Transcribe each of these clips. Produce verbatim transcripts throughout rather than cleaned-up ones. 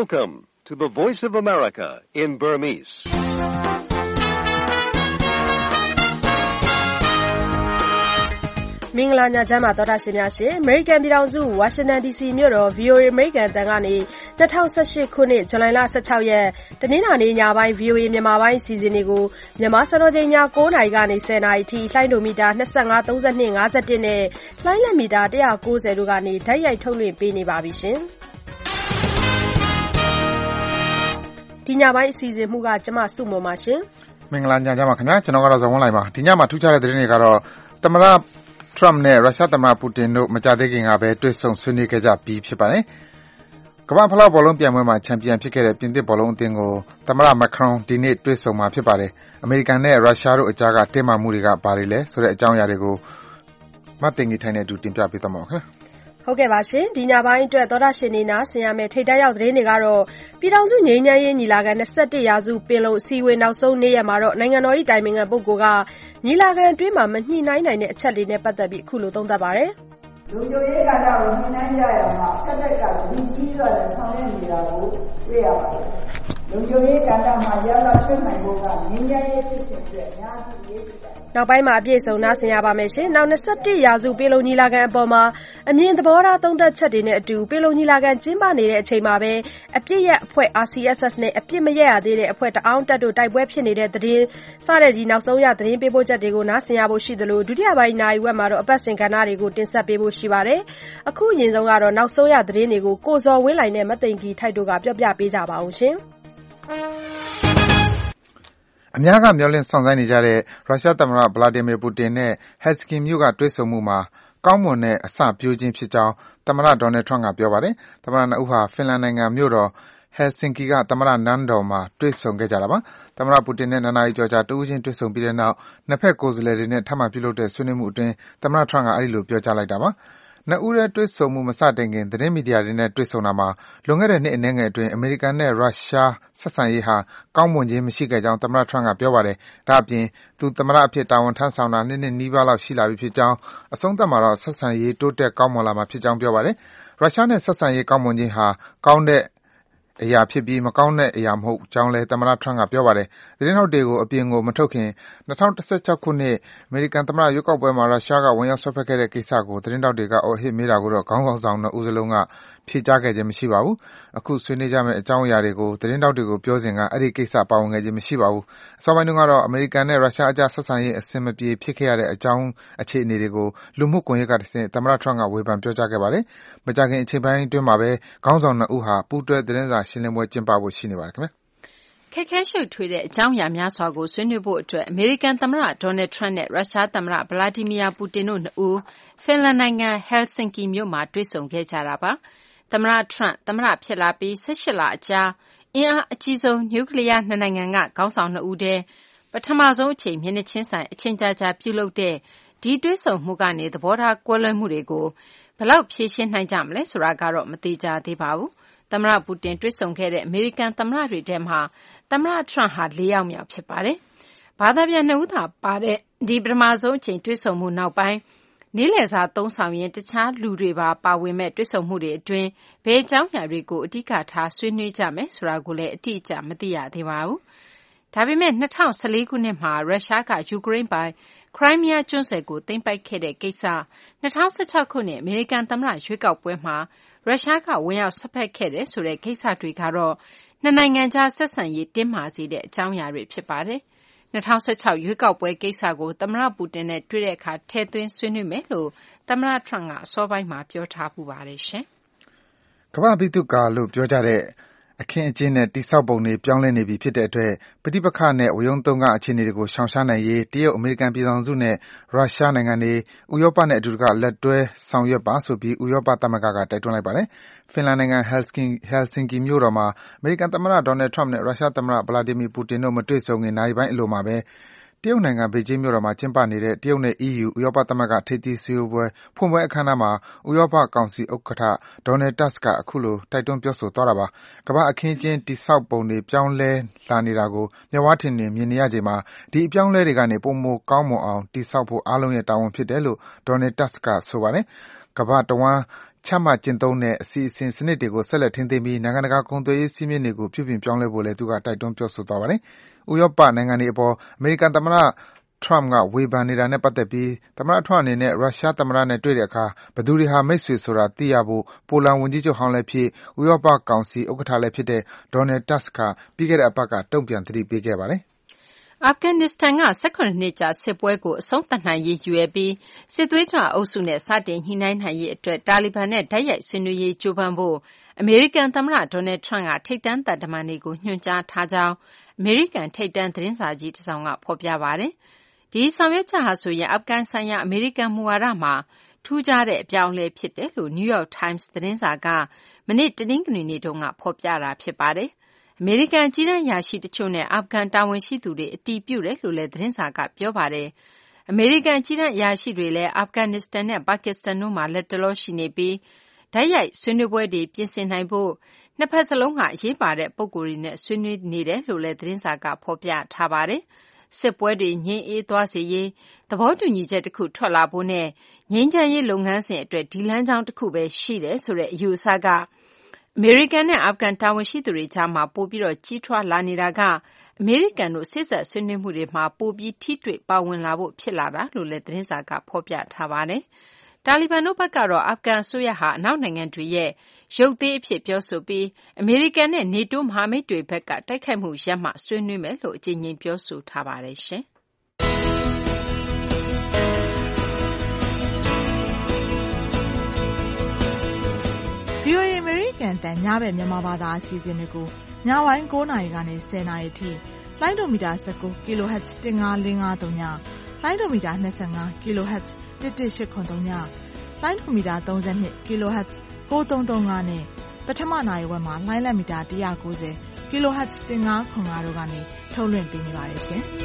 Welcome to the Voice of America in Burmese. ။မင်္ဂလာညချမ်းပါသောတာရှင်များရှင် American ပြည်ထောင်စု Washington ဒီ စီ မြို့တော် ဗွီအိုအေ American အသံကနေ၂၀၁၈ခုနှစ်ဇူလိုင်လ၁၆ရက်တနင်္လာနေ့ညပိုင်း ဗွီအိုအေ မြန်မာပိုင်းအစီအစဉ်တွေကိုမြန်မာစံတော်ချိန်ည၉နာရီကနေ၁၀နာရီအထိလှိုင်းဒိုမီတာ၂၅ ၃၂ ၅၁နဲ့လှိုင်းလက်မီတာ၁၉၀တို့ကနေဓာတ်ရိုက်ထုတ်လွှင့်ပေးနေပါပြီရှင်။ဒီညပိုင်းအစီအစဉ်မှုကကျမစုမုံပါရှင်။မင်္ဂလာညချမ်းပါခင်ဗျာကျွန်တော်ကတော့ဇဝန်းလိုက်ပါဒီညမှာထူးခြားတဲ့သတင်းတွေကတော့သမ္မတTrump နဲ့ရုရှားသမ္မတပူတင်တို့မကြာသေးခင်ကပဲတွေ့ဆုံဆွေးနွေးခဲ့ကြပြီးဖြစ်ပါတယ်။ကမ္ဘာ့ဖလားဘောလုံးပြိုင်ပွဲမှာချန်ပီယံဖြစ်ခဲ့တဲ့ပြင်သစ်ဘောလုံးအသင်းကိုသမ္မတ Macron ဒီနေ့တွေ့ဆုံမှာဖြစ်ပါတယ်။အမေရိကန်နဲ့ရုရှားတို့အကြားကတင်းမာမှုတွေကဘာတွေလဲဆိုတဲ့အကြောင်းအရာတွေကိုမသိင်ကြီးထိုင်တဲ့အတူတင်ပြပေးသွားမှာပါခင်ဗျာ။ဟုတ်ကဲ့ပါရှင်ဒီညပိုင်းအတွက်သောတာရှင်နေနာဆင်ရမယ့်ထိပ်တန်းရောက်သတင်းတွေကတော့ပြည်ထောင်စုငြိမ်းချမ်းရေးညီလာခံ၂၁ရာစုပင်လုံအစည်းအဝေးနောက်ဆုံးနေ့ရက်မှာတော့နိုင်ငံတော်၏တိုင်ပင်ခံပုဂ္ဂိုလ်ကညီလာခံအတွင်းမှာမညှိနှိုင်းနိုင်တဲ့အချက်တွေနဲ့ပတ်သက်ပြီးအခုလိုသုံးသပ်ပါတယ်။လူမျိုးရေးကဏ္ဍကိုညှိနှိုင်းကြရမှာဖက်ဖက်ကဒီကြီးစွာနဲ့ဆောင်ရွက်နေတာကိုတွေ့ရပါတယ်။လူမျိုးရေးကဏ္ဍမှာရလဒ်ထွက်နိုင်ဖို့ကငြိမ်းချမ်းရေးဖြစ်စဉ်အတွက်အများကြီးအရေးကြီးတယ်နောက်ပိုင်းမှာအပြည့်စုံနားဆင်ရပါမယ်ရှင်။နောက်၂၁ရာစုပင်လုံညီလာခံအပေါ်မှာအမြင်သဘောထားသုံးသပ်ချက်တွေနဲ့အတူပင်လုံညီလာခံကျင်းပနေတဲ့အချိန်မှာပဲအပြစ်ရအဖွဲ့ အာစီအက်စ်အက်စ် နဲ့အပြစ်မရရသေးတဲ့အဖွဲ့တအောင်းတက်တို့တိုက်ပွဲဖြစ်နေတဲ့သတင်းစတဲ့ဒီနောက်ဆုံးရသတင်းပေးပို့ချက်တွေကိုနားဆင်ရဖို့ရှိသလိုဒုတိယပိုင်းနိုင်ဝက်မှာတော့အပတ်စဉ်ကဏ္ဍတွေကိုတင်ဆက်ပေးဖို့ရှိပါတယ်။အခုအရင်ဆုံးကတော့နောက်ဆုံးရသတင်းတွေကိုကိုဇော်ဝင်းလိုင်နဲ့မသိင်ကြီးထိုက်တို့ကပြောပြပေးကြပါအောင်ရှင်။အများကမျှော်လင့်စောင့်ဆိုင်းနေကြတဲ့ရုရှားသမ္မတဗလာဒီမီပူတင်နဲ့ဟက်စကင်မြို့ကတွေ့ဆုံမှုမှာကောင်းမွန်တဲ့အစပျိုးခြင်းဖြစ်ကြောင်းသမ္မတဒေါ်နယ်ထရန့်ကပြောပါတယ်။သမ္မတနှစ်ဦးဟာဖင်လန်နိုင်ငံမြို့တော်ဟယ်ဆင်ကီကသမ္မတနန်းတော်မှာတွေ့ဆုံခဲ့ကြတာပါ။သမ္မတပူတင်နဲ့နှစ်နာရီကျော်ကြာတဦးချင်းတွေ့ဆုံပြီးတဲ့နောက်နှစ်ဖက်ကိုယ်စားလှယ်တွေနဲ့ထပ်မံပြုလုပ်တဲ့ဆွေးနွေးမှုအတွင်းသမ္မတထရန့်ကအဲဒီလိုပြောကြားလိုက်တာပါ။နှစ်ဦးရဲ့တွေ့ဆုံမှုမစတင်ခင်သတင်းမီဒီယာတွေနဲ့တွေ့ဆုံတာမှာလွန်ခဲ့တဲ့နှစ်အနည်းငယ်အတွင်းအမေရိကန်နဲ့ရုရှားဆက်ဆံရေးဟာကောင်းမွန်ခြင်းမရှိခဲ့ကြောင်းသမ္မတထရန့်ကပြောပါတယ်။ဒါ့အပြင်သူသမ္မတအဖြစ်တာဝန်ထမ်းဆောင်တာနှစ်နှစ်နီးပါးလောက်ရှိလာပြီဖြစ်ကြောင်းအဆုံးသတ်မှာတော့ဆက်ဆံရေးတိုးတက်ကောင်းမွန်လာမှာဖြစ်ကြောင်းပြောပါတယ်။ရုရှားနဲ့ဆက်ဆံရေးကောင်းမွန်ခြင်းဟာကောင်းတဲ့အရာဖြစ်ပြီးမကောင်းတဲ့အရာမဟုတ်ကြောင်းလည်းသမ္မတထရန့်ကပြောပါတယ်။သတင်းထောက်တွေကိုအပြင်ကိုမထုတ်ခင်၂၀၁၆ခုနှစ်အမေရိကန်သမ္မတရွေးကောက်ပွဲမှာရုရှားကဝင်ရောက်စွက်ဖက်ခဲ့တဲ့ကိစ္စကိုသတင်းထောက်တွေကအော်ဟစ်မေးတာကိုတော့ခေါင်းဆောင်နှစ်ဦးစလုံးကဖြေကြားခဲ့ခြင်းမရှိပါဘူး။အခုဆွေးနွေးကြမယ့်အကြောင်းအရာတွေကိုသတင်းထောက်တွေကိုပြောစဉ်ကအဲဒီကိစ္စပါဝင်ခဲ့ခြင်းမရှိပါဘူး။အစောပိုင်းတုန်းကတော့အမေရိကန်နဲ့ရုရှားအကြားဆက်ဆံရေးအဆင်မပြေဖြစ်ခဲ့ရတဲ့အကြောင်းအခြေအနေတွေကိုလူမှုကွန်ရက်ကတဆင့်သမ္မတထရန့်ကဝေဖန်ပြောကြားခဲ့ပါတယ်။မကြာခင်အချိန်ပိုင်းအတွင်းမှာပဲခေါင်းဆောင်နှစ်ဦးဟာပူးတွဲသတင်းစာရှင်းလင်းပွဲကျင်းပဖို့ရှိနေပါတယ်ခင်ဗျာ။ခက်ခဲရှုပ်ထွေးတဲ့အကြောင်းအရာများစွာကိုဆွေးနွေးဖို့အတွက်အမေရိကန်သမ္မတဒေါ်နယ်ထရန့်နဲ့ရုရှားသမ္မတဗလာဒီမီယာပူတင်တို့နှစ်ဦးဖင်လန်နိုင်ငံဟယ်ဆင်ကီမြို့မှာတွေ့ဆုံခဲ့ကြတာပါ။သမ္မတထရန့်သမ္မတဖြစ်လာပြီး၁၈လအကြာအင်အားအကြီးဆုံးနျူကလ িয়ার နှစ်နိုင်ငံကခေါင်းဆောင်နှစ်ဦးတည်းပထမဆုံးအချိန်မျက်နှာချင်းဆိုင်အချိန်ကြာကြာပြုလုပ်တဲ့ဒီတွေ့ဆုံမှုကနေသဘောထားကွဲလွဲမှုတွေကိုဘယ်လောက်ဖြေရှင်းနိုင်ကြမလဲဆိုတာကတော့မသေချာသေးပါဘူး။သမ္မတပူတင်တွေ့ဆုံခဲ့တဲ့အမေရိကန်သမ္မတတွေထဲမှာသမ္မတထရန့်ဟာလေးယောက်မြောက်ဖြစ်ပါတယ်။ဘာသာပြန်နှစ်ဦးသာပါတဲ့ဒီပထမဆုံးအချိန်တွေ့ဆုံမှုနောက်ပိုင်းနေ့လည်စာသုံးဆောင်ရင်တခြားလူတွေပါပါဝင်မဲ့တွေ့ဆုံမှုတွေအတွင်းဘယ်အကြောင်းအရာတွေကိုအဓိကထားဆွေးနွေးကြမယ်ဆိုတာကိုလည်းအတိအကျမသိရသေးပါဘူး။ဒါပေမဲ့၂၀၁၄ခုနှစ်မှာရုရှားကယူကရိန်းပိုင်ခရိုင်းမီးယားကျွန်းဆွယ်ကိုသိမ်းပိုက်ခဲ့တဲ့ကိစ္စ၂၀၁၆ခုနှစ်အမေရိကန်သမ္မတရွေးကောက်ပွဲမှာရုရှားကဝင်ရောက်ဆွတ်ဖက်ခဲ့တဲ့ဆိုတဲ့ကိစ္စတွေကတော့နှစ်နိုင်ငံကြားဆက်ဆံရေးတင်းမာစေတဲ့အကြောင်းအရာတွေဖြစ်ပါတယ်။၂၀၁၆ရွေးကောက်ပွဲကိစ္စကိုသမ္မတပူတင်နဲ့တွေ့တဲ့အခါထည့်သွင်းဆွေးနွေးမယ်လို့သမ္မတထရန့်ကအစောပိုင်းမှာပြောထားပူပါတယ်ရှင်။ကမ္ဘာ့ပိသုကာလို့ပြောကြတဲ့အခင်းအကျင်းနဲ့တိဆောက်ပုံတွေပြောင်းလဲနေပြီဖြစ်တဲ့အတွက်ပဋိပက္ခနဲ့ဝရုန်းသုံးကအခြေအနေတွေကိုရှောင်ရှားနိုင်ရေးတရုတ်အမေရိကန်ပြည်ထောင်စုနဲ့ရုရှားနိုင်ငံတွေဥရောပနဲ့အတူတကလက်တွဲဆောင်ရွက်ပါဆိုပြီးဥရောပသမဂ္ဂကတိုက်တွန်းလိုက်ပါတယ်။ဖင်လန်နိုင်ငံဟယ်ဆင်ကီမြို့တော်မှာအမေရိကန်သမ္မတဒေါ်နယ်ထရန့်နဲ့ရုရှားသမ္မတဗလာဒီမီပူတင်တို့မတွေ့ဆုံခင်နာရီပိုင်းအလိုမှာပဲတရုတ်နိုင်ငံဘေကျင်းမြို့တော်မှာကျင်းပနေတဲ့တရုတ်နဲ့ အီးယူ ဥရောပသမဂ္ဂထိပ်သီးစည်းဝေးပွဲဖွင့်ပွဲအခမ်းအနားမှာဥရောပကောင်စီဥက္ကဋ္ဌဒေါ်နယ်တပ်စ်ကအခုလိုတိုက်တွန်းပြောဆိုသွားတာပါ။ကမ္ဘာ့အခင်းအကျင်းတိဆောက်ပုံတွေပြောင်းလဲလာနေတာကိုမျက်ဝါးထင်ထင်မြင်နေရချိန်မှာဒီအပြောင်းအလဲတွေကနေပိုမိုကောင်းမွန်အောင်တိဆောက်ဖို့အားလုံးရဲ့တာဝန်ဖြစ်တယ်လို့ဒေါ်နယ်တပ်စ်ကဆိုပါတယ်။ကမ္ဘာတဝန်းချမှတ်ကျင့်သုံးတဲ့အစီအစဉ်စနစ်တွေကိုဆက်လက်ထိန်းသိမ်းပြီးနိုင်ငံတကာကုန်သွယ်ရေးစည်းမျဉ်းတွေကိုပြုပြင်ပြောင်းလဲဖို့လည်းသူကတိုက်တွန်းပြောဆိုသွားပါတယ်။ဥရောပနိုင်ငံတွေအပေါ်အမေရိကန်သမ္မတTrump ကဝေဖန်နေတာနဲ့ပတ်သက်ပြီးသမ္မတ Trump အနေနဲ့ရုရှားသမ္မတနဲ့တွေ့တဲ့အခါဘယ်သူတွေဟာမိတ်ဆွေဆိုတာသိရဖို့ပိုလန်ဝန်ကြီးချုပ်ဟောင်းလည်းဖြစ်ဥရောပကောင်စီဥက္ကဋ္ဌလည်းဖြစ်တဲ့ Donald Tusk ကပြီးခဲ့တဲ့အပတ်ကတုံ့ပြန်သတိပေးခဲ့ပါတယ်အာဖဂန်နစ္စတန်က၁၇နှစ်ကြာစစ်ပွဲကိုအဆုံးသတ်နိုင်ရေးရည်ရွယ်ပြီးစစ်သွေးကြွအုပ်စုနဲ့စတင်ညှိနှိုင်းနိုင်ရေးအတွက်တာလီဘန်နဲ့တိုက်ရိုက်ဆွေးနွေးရေးကြိုးပမ်းဖို့အမေရိကန်သမ္မတ Donald Trump ကထိပ်တန်းသံတမန်တွေကိုညွှန်ကြားထားကြောင်းအမေရိကန်ထိပ်တန်းသတင်းစာကြီးတစ်စောင်ကဖော်ပြပါတယ်။ဒီဆောင်ရွက်ချက်ဟာဆိုရင်အာဖဂန်ဆိုင်ရာအမေရိကန်မူဝါဒမှာထူးခြားတဲ့အပြောင်းအလဲဖြစ်တယ်လို့ New York Times သတင်းစာကမနေ့တနင်္ဂနွေနေ့တုန်းကဖော်ပြတာဖြစ်ပါတယ်။အမေရိကန်ကြီးတန်းအရာရှိတချို့နဲ့အာဖဂန်တာဝန်ရှိသူတွေအတည်ပြုတယ်လို့လည်းသတင်းစာကပြောပါတယ်။အမေရိကန်ကြီးတန်းအရာရှိတွေလည်းအာဖဂန်နစ္စတန်နဲ့ပါကစ္စတန်တို့မှာလက်တလောရှိနေပြီးဓာတ်ရိုက်ဆွေးနွေးပွဲတွေပြင်ဆင်နိုင်ဖို့နှစ်ဖက်စလုံးကအရေးပါတဲ့ပုံကိုယ်တွေနဲ့ဆွေးနွေးနေတယ်လို့လည်းသတင်းစာကဖော်ပြထားပါတယ်။စစ်ပွဲတွေငြိမ်းအေးသွားစေရေးသဘောတူညီချက်တစ်ခုထွက်လာဖို့နဲ့ငြိမ်းချမ်းရေးလုပ်ငန်းစဉ်အတွက်ဒီလမ်းကြောင်းတစ်ခုပဲရှိတယ်ဆိုတဲ့အယူအဆကအမေရိကန်နဲ့အာဖဂန်တာဝန်ရှိသူတွေကြားမှာပိုပြီးတော့ကြီးထွားလာနေတာကအမေရိကန်တို့စစ်ဆက်ဆွေးနွေးမှုတွေမှာပိုပြီးထိတွေ့ပါဝင်လာဖို့ဖြစ်လာတာလို့လည်းသတင်းစာကဖော်ပြထားပါတယ်။တာလီဘန်တို့ဘက်ကတော့အာဖဂန်အစိုးရဟာအနောက်နိုင်ငံတွေရဲ့ရုပ်သေးအဖြစ်ပြောဆိုပြီးအမေရိကန်နဲ့နေတိုးမဟာမိတ်တွေဘက်ကတိုက်ခိုက်မှုရပ်မှဆွေးနွေးမယ်လို့အကြိမ်ကြိမ်ပြောဆိုထားပါတယ်ရှင်။ဗွီအိုအေ American တန်ညဘက်မြန်မာဘာသာအစီအစဉ်တွေကိုညပိုင်း၉နာရီကနေ၁၀နာရီထိလိုင်းဒိုမီတာ၁၉ kilohertz ၁၅၄၅၃ညလိုင်းဒိုမီတာ၂၅ kilohertz ၁၁၈၇၃ညလိုင်းဒိုမီတာ၃၂ kilohertz ၉၃၃၅နဲ့ပထမနာရီဝက်မှာလိုင်းလက်မီတာ၁၉၀ kilohertz ၁၅၇၅တို့ကနေထုတ်လွှင့်ပေးနေပါတယ်ရှင်။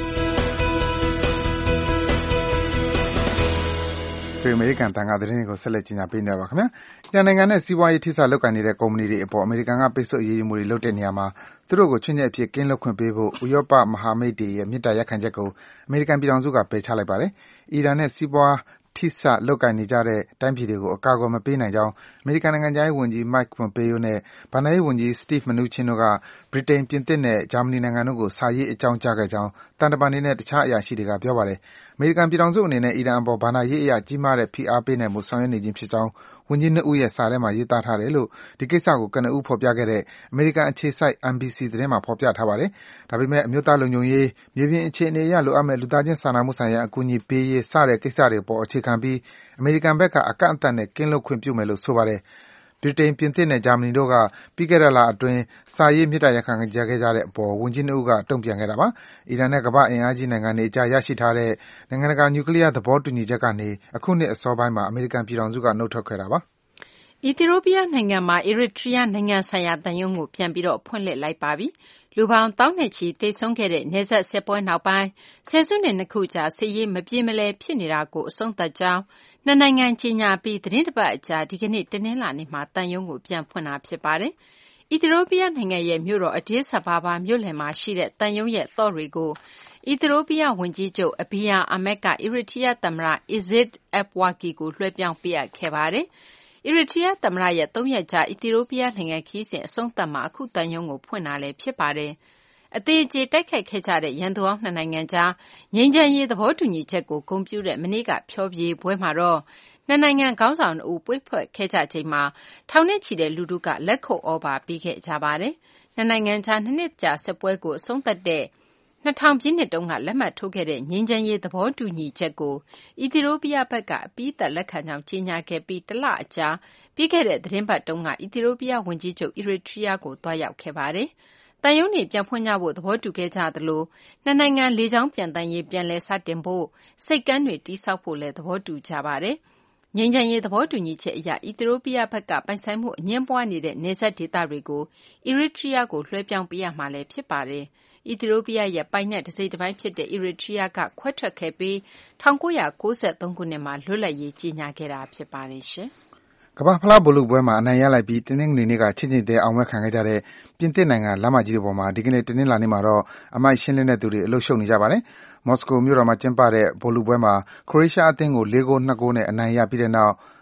ဒီအမေရိကန်တန်ခါသတင်းတွေကိုဆက်လက်ကြီးညာပေးနေပါခင်ဗျာ။ဒီနိုင်ငံနဲ့စီးပွားရေးထိစပ်လုပ်ကိုင်နေတဲ့ကုမ္ပဏီတွေအပေါ်အမေရိကန်ကပိတ်ဆို့အရေးယူမှုတွေလုပ်တဲ့နေရာမှာသူတို့ကိုချွင်းချက်အဖြစ်ကင်းလွတ်ခွင့်ပေးဖို့ဥရောပမဟာမိတ်တွေရဲ့မြစ်တာရက်ခံချက်ကိုအမေရိကန်ပြည်ထောင်စုကပယ်ချလိုက်ပါတယ်။အီရန်နဲ့စီးပွားထိစပ်လုပ်ကိုင်နေကြတဲ့တိုင်းပြည်တွေကိုအကာအကွယ်မပေးနိုင်ကြောင်းအမေရိကန်နိုင်ငံခြားရေးဝန်ကြီး Mike Pompeo နဲ့ဘဏ္ဍာရေးဝန်ကြီး Steve Mnuchin တို့ကဗြိတိန်၊ပြင်သစ်နဲ့ဂျာမနီနိုင်ငံတို့ကိုစာရေးအကြောင်းကြားခဲ့ကြောင်းသံတမန်တွေနဲ့တခြားအရာရှိတွေကပြောပါတယ်။အမေရိကန်ပြည်ထောင်စုအနေနဲ့အီရန်အပေါ်ဘဏ္ဍာရေးအရကြီးမားတဲ့ဖိအားပေးနိုင်မှုဆောင်ရွက်နေခြင်းဖြစ်ကြောင်းဝန်ကြီးနှစ်ဦးရဲ့စာထဲမှာရေးသားထားတယ်လို့ဒီကိစ္စကိုကနဦးဖော်ပြခဲ့တဲ့အမေရိကန်အခြေစိုက် N B C သတင်းမှာဖော်ပြထားပါတယ်။ဒါပေမဲ့အမျိုးသားလုံခြုံရေး၊မြေပြင်အခြေအနေအရလိုအပ်မယ့်လူသားချင်းစာနာမှုဆိုင်ရာအကူအညီပေးရေးစတဲ့ကိစ္စတွေအပေါ်အခြေခံပြီးအမေရိကန်ဘက်ကအကန့်အသတ်နဲ့ကင်းလွတ်ခွင့်ပြုမယ်လို့ဆိုပါတယ်။ဗြိတိန်၊ပြင်သစ်နဲ့ဂျာမနီတို့ကပြီးခဲ့တဲ့လအတွင်းစာရေးမေတ္တာရပ်ခံခဲ့ကြတဲ့အပေါ်ဝန်ကြီးနှစ်ဦးကတုံ့ပြန်ခဲ့တာပါ။အီရန်နဲ့ကမ္ဘာ့အင်အားကြီးနိုင်ငံတွေအကြားရရှိထားတဲ့နိုင်ငံတကာနျူကလီးယားသဘောတူညီချက်ကနေအခုနှစ်အစောပိုင်းမှာအမေရိကန်ပြည်ထောင်စုကနုတ်ထွက်ခဲ့တာပါ။အီသီယိုးပီးယားနိုင်ငံမှာအီရီထရီးယားနိုင်ငံဆိုင်ရာသံရုံးကိုပြန်ပြီးဖွင့်လှစ်လိုက်ပါပြီ။လူပေါင်းသောင်းနဲ့ချီသေဆုံးခဲ့တဲ့နယ်စပ်စစ်ပွဲနောက်ပိုင်းဆယ်စုနှစ်နှစ်ခုကြာစစ်ရေးမပြေမလည်ဖြစ်နေတာကိုအဆုံးသတ်ကြောင်းနှစ်နိုင်ငံကြေညာပြီးသီတင်းတပတ်အကြာဒီကနေ့တနင်္လာနေ့မှာသံရုံးကိုပြန်ဖွင့်တာဖြစ်ပါတယ်။အီသီယိုးပီးယားနိုင်ငံရဲ့မြို့တော် Addis Ababa မြို့လယ်မှာရှိတဲ့သံရုံးရဲ့သော့တွေကိုအီသီယိုးပီးယားဝန်ကြီးချုပ် Abiy Ahmed ကအီရီထရီးယားသမ္မတ Isais Afwerki ကိုလွှဲပြောင်းပေးအပ်ခဲ့ပါတယ်။အီရီထရီးယားသမ္မတရဲ့သုံးရက်ကြာအီသီယိုးပီးယားနိုင်ငံခရီးစဉ်အဆုံးသတ်မှာအခုသံရုံးကိုဖွင့်တာလည်းဖြစ်ပါတယ်။အသေးအကျေတိုက်ခိုက်ခဲ့ကြတဲ့ရန်သူဟောင်းနှစ်နိုင်ငံကြားငြိမ်းချမ်းရေးသဘောတူညီချက်ကိုဂုဏ်ပြုတဲ့မနေ့ကဖျော်ဖြေပွဲမှာတော့နှစ်နိုင်ငံခေါင်းဆောင်တို့ပွေ့ဖွဲ့ခဲ့ကြချိန်မှာထောင်နဲ့ချီတဲ့လူထုကလက်ခုပ်ဩဘာပေးခဲ့ကြပါတယ်။နှစ်နိုင်ငံကြားနှစ်နှစ်ကြာစစ်ပွဲကိုအဆုံးသတ်တဲ့၂၀၀၀ပြည့်နှစ်တုန်းကလက်မှတ်ထိုးခဲ့တဲ့ငြိမ်းချမ်းရေးသဘောတူညီချက်ကိုအီသီယိုးပီးယားဘက်ကအပြီးသတ်လက်ခံကြောင်းကြေညာခဲ့ပြီးတလအကြာပြီးခဲ့တဲ့သီတင်းပတ်တုန်းကအီသီယိုးပီးယားဝန်ကြီးချုပ်အီရီထရီးယားကိုသွားရောက်ခဲ့ပါတယ်။သံရုံးတွေပြန်ဖွင့်ကြဖို့သဘောတူခဲ့ကြသလိုနှစ်နိုင်ငံလေကြောင်းပျံသန်းရေးပြန်လည်စတင်ဖို့ဆိပ်ကမ်းတွေတည်ဆောက်ဖို့လည်းသဘောတူကြပါတယ်။ငြိမ်းချမ်းရေးသဘောတူညီချက်အရအီသီယိုးပီးယားဘက်ကပိုင်ဆိုင်မှုအငြင်းပွားနေတဲ့နယ်စပ်ဒေသတွေကိုအီရီထရီးယားကိုလွှဲပြောင်းပေးရမှာလည်းဖြစ်ပါတယ်။အီသီယိုးပီးယားရဲ့ပိုင်နက်တစိတ်တပိုင်းဖြစ်တဲ့အီရီထရီးယားကခွဲထွက်ခဲ့ပြီး၁၉၉၃ခုနှစ်မှာလွတ်လပ်ရေးကြေညာခဲ့တာဖြစ်ပါတယ်ရှင်။ကမ္ဘာ့ဖလားဘောလုံးပွဲမှာအနိုင်ရလိုက်ပြီးတနင်္ဂနွေနေ့ကချင့်ချိန်သေးအောင်ပွဲခံခဲ့ကြတဲ့ပြင်သစ်နိုင်ငံလမ်းမကြီးတွေပေါ်မှာဒီကနေ့တနင်္လာနေ့မှာတော့အမိုက်ရှင်းလင်းတဲ့သူတွေအလုပ်ရှုပ်နေကြပါတယ်။မော်စကိုမြို့တော်မှာကျင်းပတဲ့ဘောလုံးပွဲမှာခရိုအေးရှားအသင်းကို၄ဂိုး၂ဂိုးနဲ့အနိုင်ရပြီးတဲ့နောက်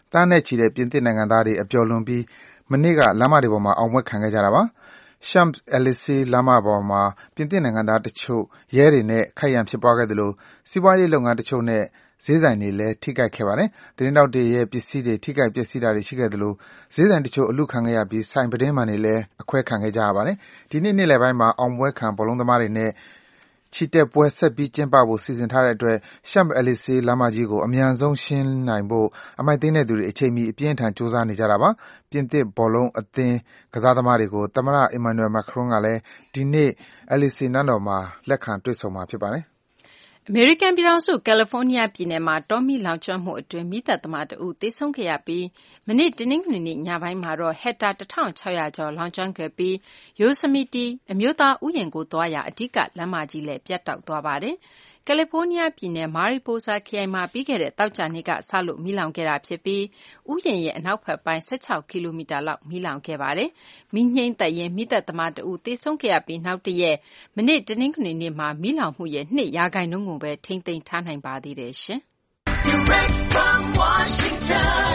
တန်းနဲ့ချီတဲ့ပြင်သစ်နိုင်ငံသားတွေအပျော်လွန်ပြီးမနေ့ကလမ်းမတွေပေါ်မှာအောင်ပွဲခံခဲ့ကြတာပါ။ Champs-Élysées လမ်းမပေါ်မှာပြင်သစ်နိုင်ငံသားတချို့ရဲတွေနဲ့ခိုက်ရန်ဖြစ်ပွားခဲ့သလိုစီးပွားရေးလုပ်ငန်းတချို့နဲ့ဈေးဆိုင်တွေလည်းထိခိုက်ခဲ့ပါတယ်။သတင်းထောက်တွေရဲ့ပစ္စည်းတွေထိခိုက်ပျက်စီးတာတွေရှိခဲ့သလိုဈေးဆိုင်တချို့အလုခံခဲ့ရပြီးဆိုင်ပတင်းမှန်တွေလည်းအခွဲခံခဲ့ကြရပါတယ်။ဒီနေ့နေ့လယ်ပိုင်းမှာအောင်ပွဲခံဘောလုံးသမားတွေနဲ့ချီတက်ပွဲဆက်ပြီးကျင်းပဖို့စီစဉ်ထားတဲ့အတွက် Champs-Élysées လမ်းမကြီးကိုအမြန်ဆုံးရှင်းနိုင်ဖို့အမိုက်သိမ်းတဲ့သူတွေအချိန်မီအပြင်းထန်ကြိုးစားနေကြတာပါ။ပြင်သစ်ဘောလုံးအသင်းကစားသမားတွေကိုသမ္မတ Emmanuel Macron ကလည်းဒီနေ့ Élysées နန်းတော်မှာလက်ခံတွေ့ဆုံမှာဖြစ်ပါတယ်။အမေရိကန်ပြည်ထောင်စုကယ်လီဖိုးနီးယားပြည်နယ်မှာတောမီးလောင်ကျွမ်းမှုအတွင်းမီးသတ်သမားတဦးသေဆုံးခဲ့ရပြီးမနေ့တနင်္ဂနွေနေ့ညပိုင်းမှာတော့ဟက်တာတစ်ထောင်ခြောက်ရာကျော်လောင်ကျွမ်းခဲ့ပြီး Yosemite အမျိုးသားဥယျာဉ်ကိုသွားရာအဓိကလမ်းမကြီးလည်းပြတ်တောက်သွားပါတယ်။ကယ်လီဖိုးနီးယားပြည်နယ် Mariposa ခရိုင်မှာပြီးခဲ့တဲ့သောကြာနေ့ကစလို့မီးလောင်ခဲ့တာဖြစ်ပြီးဥယျာဉ်ရဲ့အနောက်ဘက်ပိုင်း၁၆ကီလိုမီတာလောက်မီးလောင်ခဲ့ပါတယ်။မီးငြိမ်းသတ်ရင်းမီးသတ်သမားတဦးသေဆုံးခဲ့ရပြီးနောက်တရက်မနေ့တနင်္ဂနွေနေ့မှာမီးလောင်မှုရဲ့၂ရာခိုင်နှုန်းကိုပဲထိန်းသိမ်းထားနိုင်ပါသေးတယ်ရှင်။ Direct from Washington,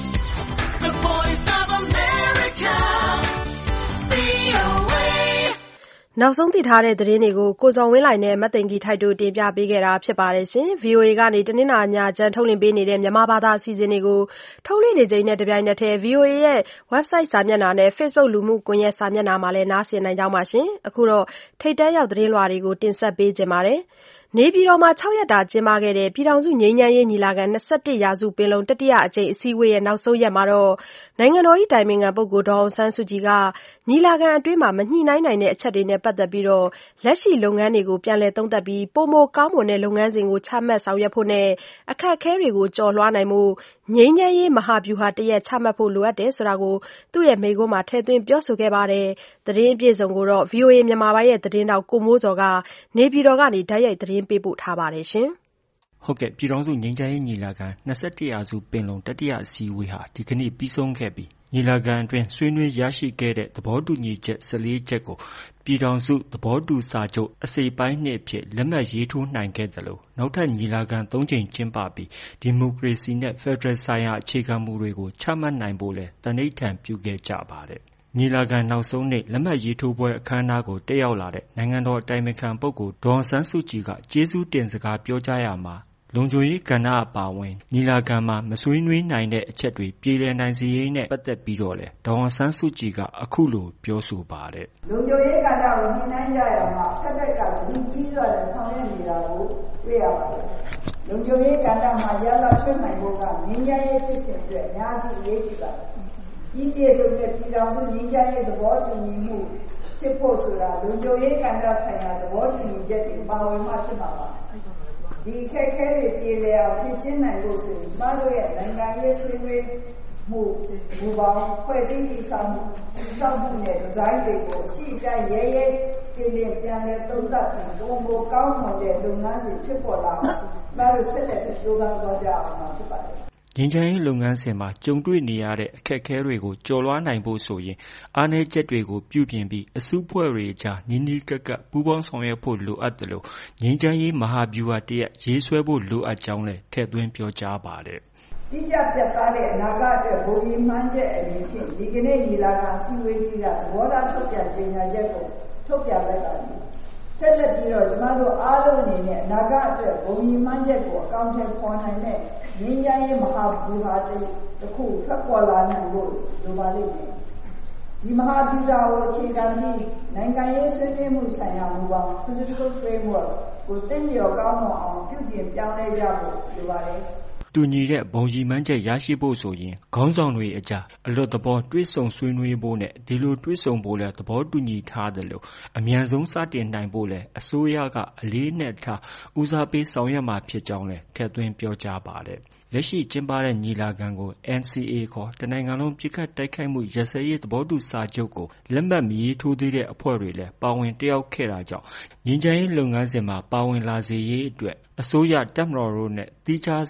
the Voice of America, ဗွီအိုအေနောက်ဆုံးသိထားတဲ့သတင်းတွေကိုကိုဇော်ဝင်းလှိုင်နဲ့မသိင်္ဂီထိုက်တို့တင်ပြပေးခဲ့တာဖြစ်ပါတယ်ရှင်။ဗွီအိုအေကနေတနင်္လာညချမ်းထုတ်လွှင့်ပေးနေတဲ့မြန်မာဘာသာအစီအစဉ်တွေကိုထုတ်လွှင့်နေချိန်နဲ့တပြိုင်နက်တည်း ဗွီအိုအေရဲ့ website စာမျက်နှာနဲ့ Facebook လူမှုကွန်ရက်စာမျက်နှာမှာလည်းနားဆင်နိုင်ကြပါရှင်။အခုတော့ထိပ်တန်းရောက်သတင်းလွှာတွေကိုတင်ဆက်ပေးကြပါမယ်။နေပြည်တော်မှာ၆ရက်တာကျင်းပခဲ့တဲ့ပြည်ထောင်စုငြိမ်းချမ်းရေးညီလာခံ၂၁ရာစုပင်လုံတတိယအကြိမ်အစည်းအဝေးရဲ့နောက်ဆုံးရက်မှာတော့နိုင်ငံတော်၏အတိုင်ပင်ခံပုဂ္ဂိုလ်ဒေါ်အောင်ဆန်းစုကြည်ကညီလာခံအတွင်းမှာမညှိနှိုင်းနိုင်တဲ့အချက်တွေနဲ့ပတ်သက်ပြီးလက်ရှိလုပ်ငန်းတွေကိုပြန်လည်သုံးသပ်ပြီးပိုမိုကောင်းမွန်တဲ့လုပ်ငန်းစဉ်ကိုချမှတ်ဆောင်ရွက်ဖို့နဲ့အခက်အခဲတွေကိုကျော်လွှားနိုင်ဖို့ငြိမ်းချမ်းရေးမဟာဗျူဟာတရပ်ချမှတ်ဖို့လိုအပ်တယ်ဆိုတာကိုသူ့ရဲ့မိန့်ခွန်းမှာထည့်သွင်းပြောဆိုခဲ့ပါတယ်။သတင်းအပြည့်အစုံကိုတော့ ဗွီအိုအေမြန်မာပိုင်းရဲ့သတင်းထောက်ကိုမိုးဇော်ကနေပြည်တော်ကနေတိုက်ရိုက်သတင်းပေးပို့ထားပါတယ်ရှင်။ဟုတ်ကဲ့ပြည်ထောင်စုငြိမ်းချမ်းရေးညီလာခံ၂၁ရာစုပင်လုံတတိယအစည်းအဝေးဟာဒီကနေ့ပြီးဆုံးခဲ့ပြီးညီလာခံအတွင်းဆွေးနွေးရရှိခဲ့တဲ့သဘောတူညီချက်၁၄ချက်ကိုပြည်ထောင်စုသဘောတူစာချုပ်အစိတ်ပိုင်းနှစ်အဖြစ်လက်မှတ်ရေးထိုးနိုင်ခဲ့သလိုနောက်ထပ်ညီလာခံ၃ကြိမ်ကျင်းပပြီးဒီမိုကရေစီနဲ့ဖက်ဒရယ်ဆိုင်ရာအခြေခံမူတွေကိုချမှတ်နိုင်ဖို့လဲတနိဋ္ဌာန်ပြုခဲ့ကြပါတယ်။ညီလာခံနောက်ဆုံးနေ့လက်မှတ်ရေးထိုးပွဲအခမ်းအနားကိုတက်ရောက်လာတဲ့နိုင်ငံတော်အတိုင်ပင်ခံပုဂ္ဂိုလ်ဒေါ်အောင်ဆန်းစုကြည်ကကျေးဇူးတင်စကားပြောကြားရာမှာလုံခြုံရေးကဏ္ဍအပါအဝင်ညီလာခံမှာမဆွေးနွေးနိုင်တဲ့အချက်တွေပြေလည်နိုင်စေရေးနဲ့ပတ်သက်ပြီးတော့လေဒေါ်အောင်ဆန်းစုကြည်ကအခုလိုပြောဆိုပါတယ်။လုံခြုံရေးကဏ္ဍကိုညှိနှိုင်းကြရမှာဖက်ဖက်ကဒီကြီးစွာတဲ့ဆောင်ရွက်နေတာကိုတွေ့ရပါတယ်။လုံခြုံရေးကဏ္ဍမှာရလထွက်နိုင်ဖို့ကငြိမ်းချမ်းရေးဖြစ်စဉ်အတွက်အများကြီးအရေးကြီးပါတယ်။ဒီပြည်စုံတဲ့ပြည်တော်စုငြိမ်းချမ်းရေးသဘောတူညီမှုဖြစ်ဖို့ဆိုတာလုံခြုံရေးကဏ္ဍဆိုင်ရာသဘောတူညီချက်တွေပါဝင်မှဖြစ်မှာပါ။ဒီခက်ခဲတွေပြေလည်အောင်ဖြည့်ရှင်းနိုင်လို့ဆိုရင်ကျမတို့ရဲ့နိုင်ငံရေးဆွေးနွေးမှုဘူပေါင်းဖွဲ့စည်းတည်ဆောက်မှုတည်ဆောက်မှုနဲ့ဒီဇိုင်းတွေကိုအရှိအတိုင်းရဲရဲတင်းတင်းပြန်လည်သုံးသပ်ပြီးဘုံဘကောင်းမွန်တဲ့လုပ်ငန်းစဉ်ဖြစ်ပေါ်လာအောင်ကျမတို့ဆက်လက်ကြိုးပမ်းသွားကြအောင်မှာဖြစ်ပါတယ်ငြိမ်းချမ်းရေးလုပ်ငန်းစဉ်မှာကြုံတွေ့နေရတဲ့အခက်အခဲတွေကိုကျော်လွှားနိုင်ဖို့ဆိုရင်အားနည်းချက်တွေကိုပြုပြင်ပြီးအစုအဖွဲ့တွေအကြားနီးနီးကပ်ကပ်ပူးပေါင်းဆောင်ရွက်ဖို့လိုအပ်တယ်လို့ငြိမ်းချမ်းရေးမဟာဗျူဟာတရပ်ရေးဆွဲဖို့လိုအပ်ကြောင်းလည်းထည့်သွင်းပြောကြားပါတယ်။တိကျပြတ်သားတဲ့အနာဂတ်အတွက်ဘုံရည်မှန်းချက်အနေဖြင့်ဒီကနေ့ညီလာခံအစည်းအဝေးကြီးကသဘောထားထုတ်ပြန်ကြေညာချက်ကိုထုတ်ပြန်လိုက်ပါတယ်။ဆက်လက်ပြီးတော့ကျမတို့အားလုံးအနေနဲ့အနာဂတ်အတွက်ဘုံရည်မှန်းချက်ကိုအကောင့်ထဲပေါ်နိုင်တဲ့ငြိမ်းချမ်းရေးမဟာဗျူဟာတစ်ခုထွက်ပေါ်လာနိုင်ဖို့လိုပါလိမ့်မယ်။ဒီမဟာဗျူဟာကိုအခြေခံပြီးနိုင်ငံရေးဆွေးနွေးမှုဆိုင်ရာမူပေါင်း Political Framework ကိုသင့်လျော်ကောင်းမွန်အောင်ပြုပြင်ပြောင်းလဲကြဖို့လိုပါတယ်။တူညီတဲ့ဘုံရည်မှန်းချက်ရရှိဖို့ဆိုရင်ခေါင်းဆောင်တွေအကြားအလွတ်သဘောတွေ့ဆုံဆွေးနွေးဖို့နဲ့ဒီလိုတွေ့ဆုံဖို့လည်းသဘောတူညီထားတယ်လို့အမြန်ဆုံးစတင်နိုင်ဖို့လည်းအစိုးရကအလေးနဲ့ထားဦးစားပေးဆောင်ရွက်မှာဖြစ်ကြောင်းလည်းထည့်သွင်းပြောကြားပါတယ်။လက်ရှိကျင်းပတဲ့ညီလာခံကို N C A ခေါ်တနိုင်ငံလုံးပစ်ခတ်တိုက်ခိုက်မှုရပ်စဲရေးသဘောတူစာချုပ်ကိုလက်မှတ်မရေးထိုးသေးတဲ့အဖွဲ့တွေလည်းပါဝင်တက်ရောက်ခဲ့တာကြောင့်ငြိမ်းချမ်းရေးလုပ်ငန်းစဉ်မှာပါဝင်လာစေရေးအတွက်အစိုးရတပ်မတော်တို့နဲ့သီးခြားစီတွေ့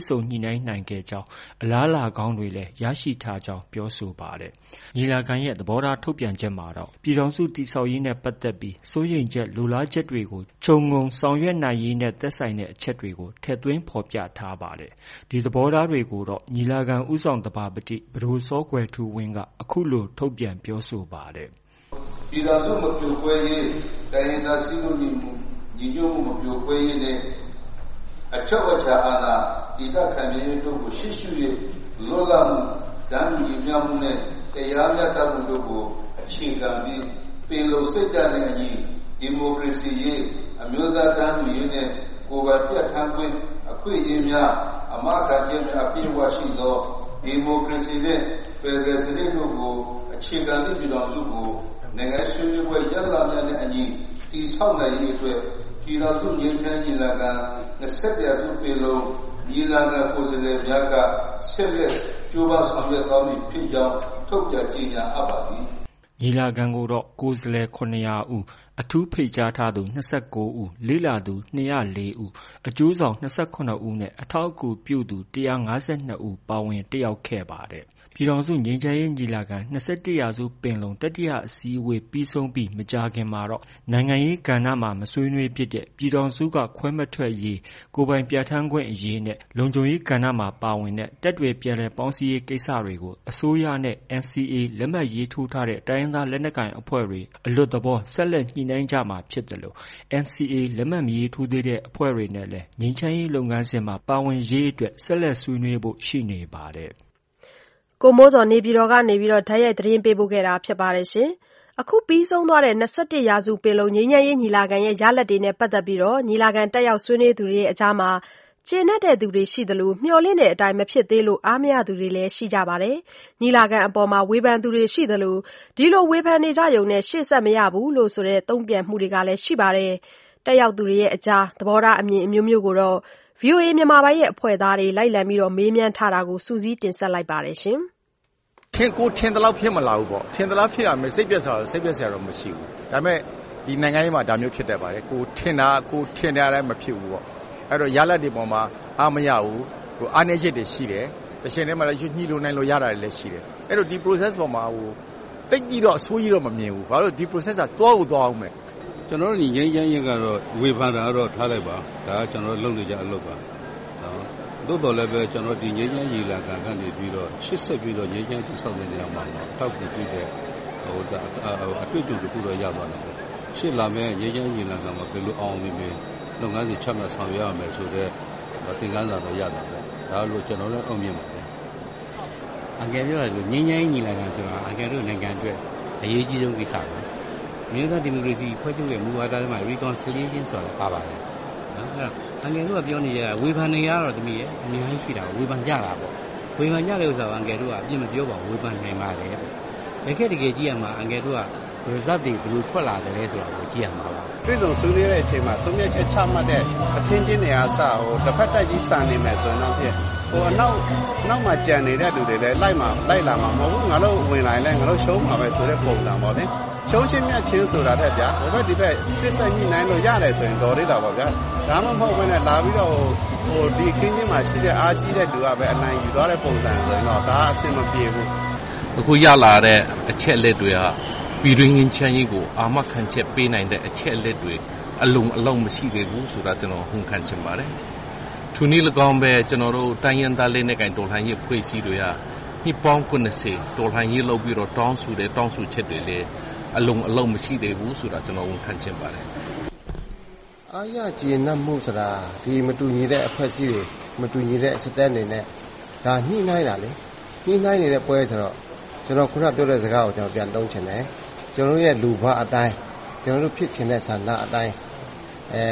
ဆုံညှိနှိုင်းနိုင်ခဲ့ကြောင်းအလားအလာကောင်းတွေလည်းရရှိထားကြောင်းပြောဆိုပါတယ်။ညီလာခံရဲ့သဘောထားထုတ်ပြန်ချက်မှာတော့ပြည်ထောင်စုတည်ဆောက်ရေးနဲ့ပတ်သက်ပြီးစိုးရိမ်ချက်လိုလားချက်တွေကိုခြုံငုံဆောင်ရွက်နိုင်ရေးနဲ့သက်ဆိုင်တဲ့အချက်တွေကိုထည့်သွင်းဖော်ပြထားပါတယ်။ဒီသဘောထားတွေကိုတော့ညီလာခံဦးဆောင်သဘာပတိပဒိုစောကွယ်ထူးဝင်းကအခုလိုထုတ်ပြန်ပြောဆိုပါတယ်။ပြည်ထောင်စုမပြိုကွဲရေးတိုင်းရင်းသားစည်းလုံးညီမှုညီညွတ်မှုမပြိုကွဲရေးနဲ့အချုပ်အခြာအာဏာတည်တံ့ခိုင်မြဲရေးတို့ကိုရှေ့ရှု၍လွတ်လပ်မှုတန်းတူညီမျှမှုနဲ့တရားမျှတမှုတို့ကိုအခြေခံပြီးပင်လုံစိတ်ဓာတ်နဲ့အညီဒီမိုကရေစီရေးအမျိုးသားတန်းတူရေးနဲ့ကိုယ်ပိုင်ပြဋ္ဌာန်းခွင့်အခွင့်အရေးများအမခံချက်များအပြည့်အဝရှိသောဒီမိုကရေစီနဲ့ဖက်ဒရယ်စနစ်တို့ကိုအခြေခံသည့်ပြည်ထောင်စုကိုနိုင်ငံဆွေးနွေးပွဲရလဒ်များနဲ့အညီတည်ဆောက်နိုင်ရေးအတွက်ပြည်ထောင်စုငြိမ်းချမ်းရေးညီလာခံနှစ်ဆယ့်တစ်ရာစုပင်လုံညီလာခံကိုယ်စားလှယ်များကဆက်လက်ကြိုးပမ်းဆောင်ရွက်သွားမည်ဖြစ်ကြောင်းထုတ်ပြန်ကြေညာအပ်ပါသည်ညီလာခံကိုတော့ကိုယ်စားလှယ်ခုနှစ်ရာဦးအထူးဖိတ်ကြားထားသူ၂၉ဦးလေ့လာသူ၂၀၄ဦးအကျိုးဆောင်၂၈ဦးနဲ့အထောက်အကူပြုသူ၁၅၂ဦးပါဝင်တက်ရောက်ခဲ့ပါတယ်ပြည်ထောင်စုငြိမ်းချမ်းရေးညီလာခံ၂၁ရာစုပင်လုံတတိယအစည်းအဝေးပြီးဆုံးပြီးမကြာခင်မှာတော့နိုင်ငံရေးကဏ္ဍမှာမဆွေးနွေးဖြစ်တဲ့ပြည်ထောင်စုကခွဲမထွက်ရေးကိုယ်ပိုင်ပြဋ္ဌာန်းခွင့်အရေးနဲ့လုံခြုံရေးကဏ္ဍမှာပါဝင်တဲ့တပ်တွေပြန်လည်ပေါင်းစည်းရေးကိစ္စတွေကိုအစိုးရနဲ့ N C A လက်မှတ်ရေးထိုးထားတဲ့တိုင်းရင်းသားလက်နက်ကိုင်အဖွဲ့တွေအလွတ်သဘောဆက်လက်ညှိနှိုင်းကြမှာဖြစ်တယ်လို့ N C A လက်မှတ်မရေးထိုးသေးတဲ့အဖွဲ့တွေနဲ့လည်းငြိမ်းချမ်းရေးလုပ်ငန်းစဉ်မှာပါဝင်ရေးအတွက်ဆက်လက်ဆွေးနွေးဖို့ရှိနေပါတယ်ကိုမိုးစောနေပြည်တော်ကနေပြီးတော့ဓာတ်ရိုက်သတင်းပေးပို့ခဲ့တာဖြစ်ပါတယ်ရှင်။အခုပြီးဆုံးသွားတဲ့၂၁ရာစုပင်လုံငြိမ်းချမ်းရေးညီလာခံရဲ့ရလဒ်တွေနဲ့ပတ်သက်ပြီးတော့ညီလာခံတက်ရောက်ဆွေးနွေးသူတွေရဲ့အကြားမှာကျေနပ်တဲ့သူတွေရှိသလိုမျှော်လင့်တဲ့အတိုင်းမဖြစ်သေးလို့အားမရသူတွေလည်းရှိကြပါတယ်။ညီလာခံအပေါ်မှာဝေဖန်သူတွေရှိသလိုဒီလိုဝေဖန်နေကြရုံနဲ့ရှေ့ဆက်မရဘူးလို့ဆိုတဲ့သုံးပြန်မှုတွေကလည်းရှိပါတယ်။တက်ရောက်သူတွေရဲ့အကြားသဘောထားအမြင်အမျိုးမျိုးကိုတော့ ဗွီအိုအေ မြန်မာပိုင်းရဲ့အဖွဲ့သားတွေလိုက်လံပြီးတော့မေးမြန်းထားတာကိုစူးစီးတင်ဆက်လိုက်ပါတယ်ရှင်။ထင်ကိုထင်သလောက်ဖြစ်မလာဘူးပေါ့ထင်သလောက်ဖြစ်ရမယ်စိတ်ပြက်စရာစိတ်ပြက်စရာတော့မရှိဘူးဒါပေမဲ့ဒီနိုင်ငံရေးမှာဒါမျိုးဖြစ်တတ်ပါတယ်ကိုထင်တာကိုထင်တဲ့အတိုင်းမဖြစ်ဘူးပေါ့အဲ့တော့ရလဒ်တွေပေါ်မှာအားမရဘူးဟိုအားနည်းချက်တွေရှိတယ်တစ်ချိန်တည်းမှာလည်းညှိလို့နိုင်လို့ရတာတွေလည်းရှိတယ်အဲ့တော့ဒီ process ပေါ်မှာဟိုတိတ်ပြီးတော့အဆိုးကြီးတော့မမြင်ဘူးဘာလို့ဒီ process ကသွားကိုသွားအောင်မယ်ကျွန်တော်တို့ညီငိမ့်ချမ်းရင်ကတော့ဝေဖန်တာတော့ထားလိုက်ပါဒါကကျွန်တော်တို့လုပ်နေကြအလုပ်ပါနော်သို့တော်လည်းပဲကျွန်တော်ဒီငြိမ်းချမ်းရေးလာခံကနေပြီးတော့ရှစ်ဆက်ပြီးတော့ငြိမ်းချမ်းတည်ဆောက်တဲ့နေရာမှာထောက်ကူပြုတဲ့ဟိုစားအတွေ့အကြုံတစ်ခုတော့ရသွားတယ်ပေါ့ရှစ်လာမဲ့ငြိမ်းချမ်းရေးလာခံမှာဘယ်လိုအောင်မြင်မြင်လုပ်ငန်းတွေချမှတ်ဆောင်ရွက်ရမယ်ဆိုတော့သင်ခန်းစာတော့ရတာပေါ့ဒါလို့ကျွန်တော်လည်းအောင်မြင်ပါတယ်အကယ်ပြောရလို့ငြိမ်းချမ်းရေးညီလာခံဆိုတာအကယ်လို့နိုင်ငံအတွက်အရေးကြီးဆုံးကိစ္စပဲမြို့သားဒီမိုကရေစီဖွဲ့ချုပ်ရဲ့မူဝါဒတွေမှာ reconciliation ဆိုတာပါပါတယ်နော်အဲ့တော့အငယ်တို့ကပြောနေရဝေဖန်နေရတော့တမီးရဲ့အများကြီးရှိတာဝေဖန်ကြတာပေါ့ဝေဖန်ကြတဲ့ဥစ္စာကအငယ်တို့ကအပြစ်မပြောပါဘူးဝေဖန်နိုင်ပါတယ်ပေါ့တကယ်တကယ်ကြည့်ရမှာအငယ်တို့က result တွေဘယ်လိုထွက်လာတယ်လဲဆိုတာကိုကြည့်ရမှာပါပြည်စုံဆွေးနွေးတဲ့အချိန်မှာဆုံးဖြတ်ချက်ချမှတ်တဲ့အခင်းချင်းတွေအားစဟိုတစ်ဖက်တိုက်ကြီးစံနေမယ်ဆိုရင်တော့ဖြစ်ဟိုအနောက်နောက်မှာကြံနေတဲ့လူတွေလည်းလိုက်မှာလိုက်လာမှာမဟုတ်ဘူးငါတို့ဝင်လာရင်လည်းငါတို့ရှုံးမှာပဲဆိုတဲ့ပုံစံပေါ့လေရှုံးချင်းမြတ်ချင်းဆိုတာတဲ့ဗျာဟိုဘက်ဒီဘက်စစ်စစ်ညှိနှိုင်းလို့ရတယ်ဆိုရင်တော်သေးတာပေါ့ဗျာဒါမှမဟုတ်ဘဲနဲ့လာပြီးတော့ဟိုဒီခင်းချင်းမှာရှိတဲ့အားကြီးတဲ့လူကပဲအနိုင်ယူသွားတဲ့ပုံစံဆိုရင်တော့ဒါအဆင်မပြေဘူးအခုရလာတဲ့အချက်လက်တွေကပြည်တွင်းငင်းချမ်းရေးကိုအာမခံချက်ပေးနိုင်တဲ့အချက်လက်တွေအလုံးအလုံးမရှိသေးဘူးဆိုတာကျွန်တော်ဝန်ခံချင်ပါတယ်။သူနည်း၎င်းပဲကျွန်တော်တို့တိုင်းရင်းသားလက်နက်ကိုင်တော်လှန်ရေးဖွဲ့စည်းတွေကနှစ်ပေါင်း၉၀တော်လှန်ရေးလုပ်ပြီးတော့တောင်းဆိုတဲ့တောင်းဆိုချက်တွေလည်းအလုံးအလုံးမရှိသေးဘူးဆိုတာကျွန်တော်ဝန်ခံချင်ပါတယ်။အားရကျေနပ်မှုဆိုတာဒီမတူညီတဲ့အဖွဲ့အစည်းတွေမတူညီတဲ့စတဲ့အနေနဲ့ဒါညှိနှိုင်းတာလေညှိနှိုင်းနေတဲ့ပွဲဆိုတော့ကျွန်တော်ခုနပြောတဲ့စကားကိုကျွန်တော်ပြန်သုံးချင်တယ်ကျွန်တော်ရဲ့လူဘအတိုင်းကျွန်တော်တို့ဖြစ်ချင်တဲ့ဆန္ဒအတိုင်းအဲ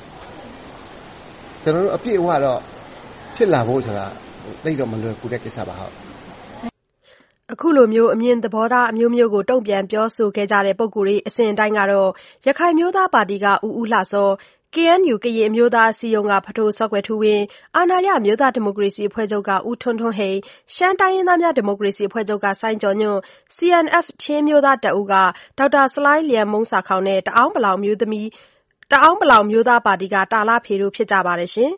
ကျွန်တော်တို့အပြည့်အဝတော့ဖြစ်လာဖို့ဆိုတာသိတော့မလွယ်ကူတဲ့ကိစ္စပါဟုတ်အခုလိုမျိုးအမြင်သဘောထားအမျိုးမျိုးကိုတုံ့ပြန်ပြောဆိုခဲ့ကြတဲ့ပုံကိုယ်တွေအစဉ်အတိုင်းကတော့ရခိုင်မျိုးသားပါတီကဦးဦးလှစော K N U ကရင်အမျိုးသားအစည်းအရုံးကဖထိုးစောကွယ်ထူးဝင်းအာဏာရမျိုးသားဒီမိုကရေစီအဖွဲ့ချုပ်ကဦးထွန်းထွန်းဟိန်ရှမ်းတိုင်းရင်းသားများဒီမိုကရေစီအဖွဲ့ချုပ်ကစိုင်းကျော်ညွန့် C N F ချင်းမျိုးသားတပ်ဦးကဒေါက်တာဆလိုင်းလျံမုံစာခေါင်နဲ့တအောင်းပလောင်မျိုးသမီးတအောင်းပလောင်မျိုးသားပါတီကတာလဖေတို့ဖြစ်ကြပါတယ်ရှင်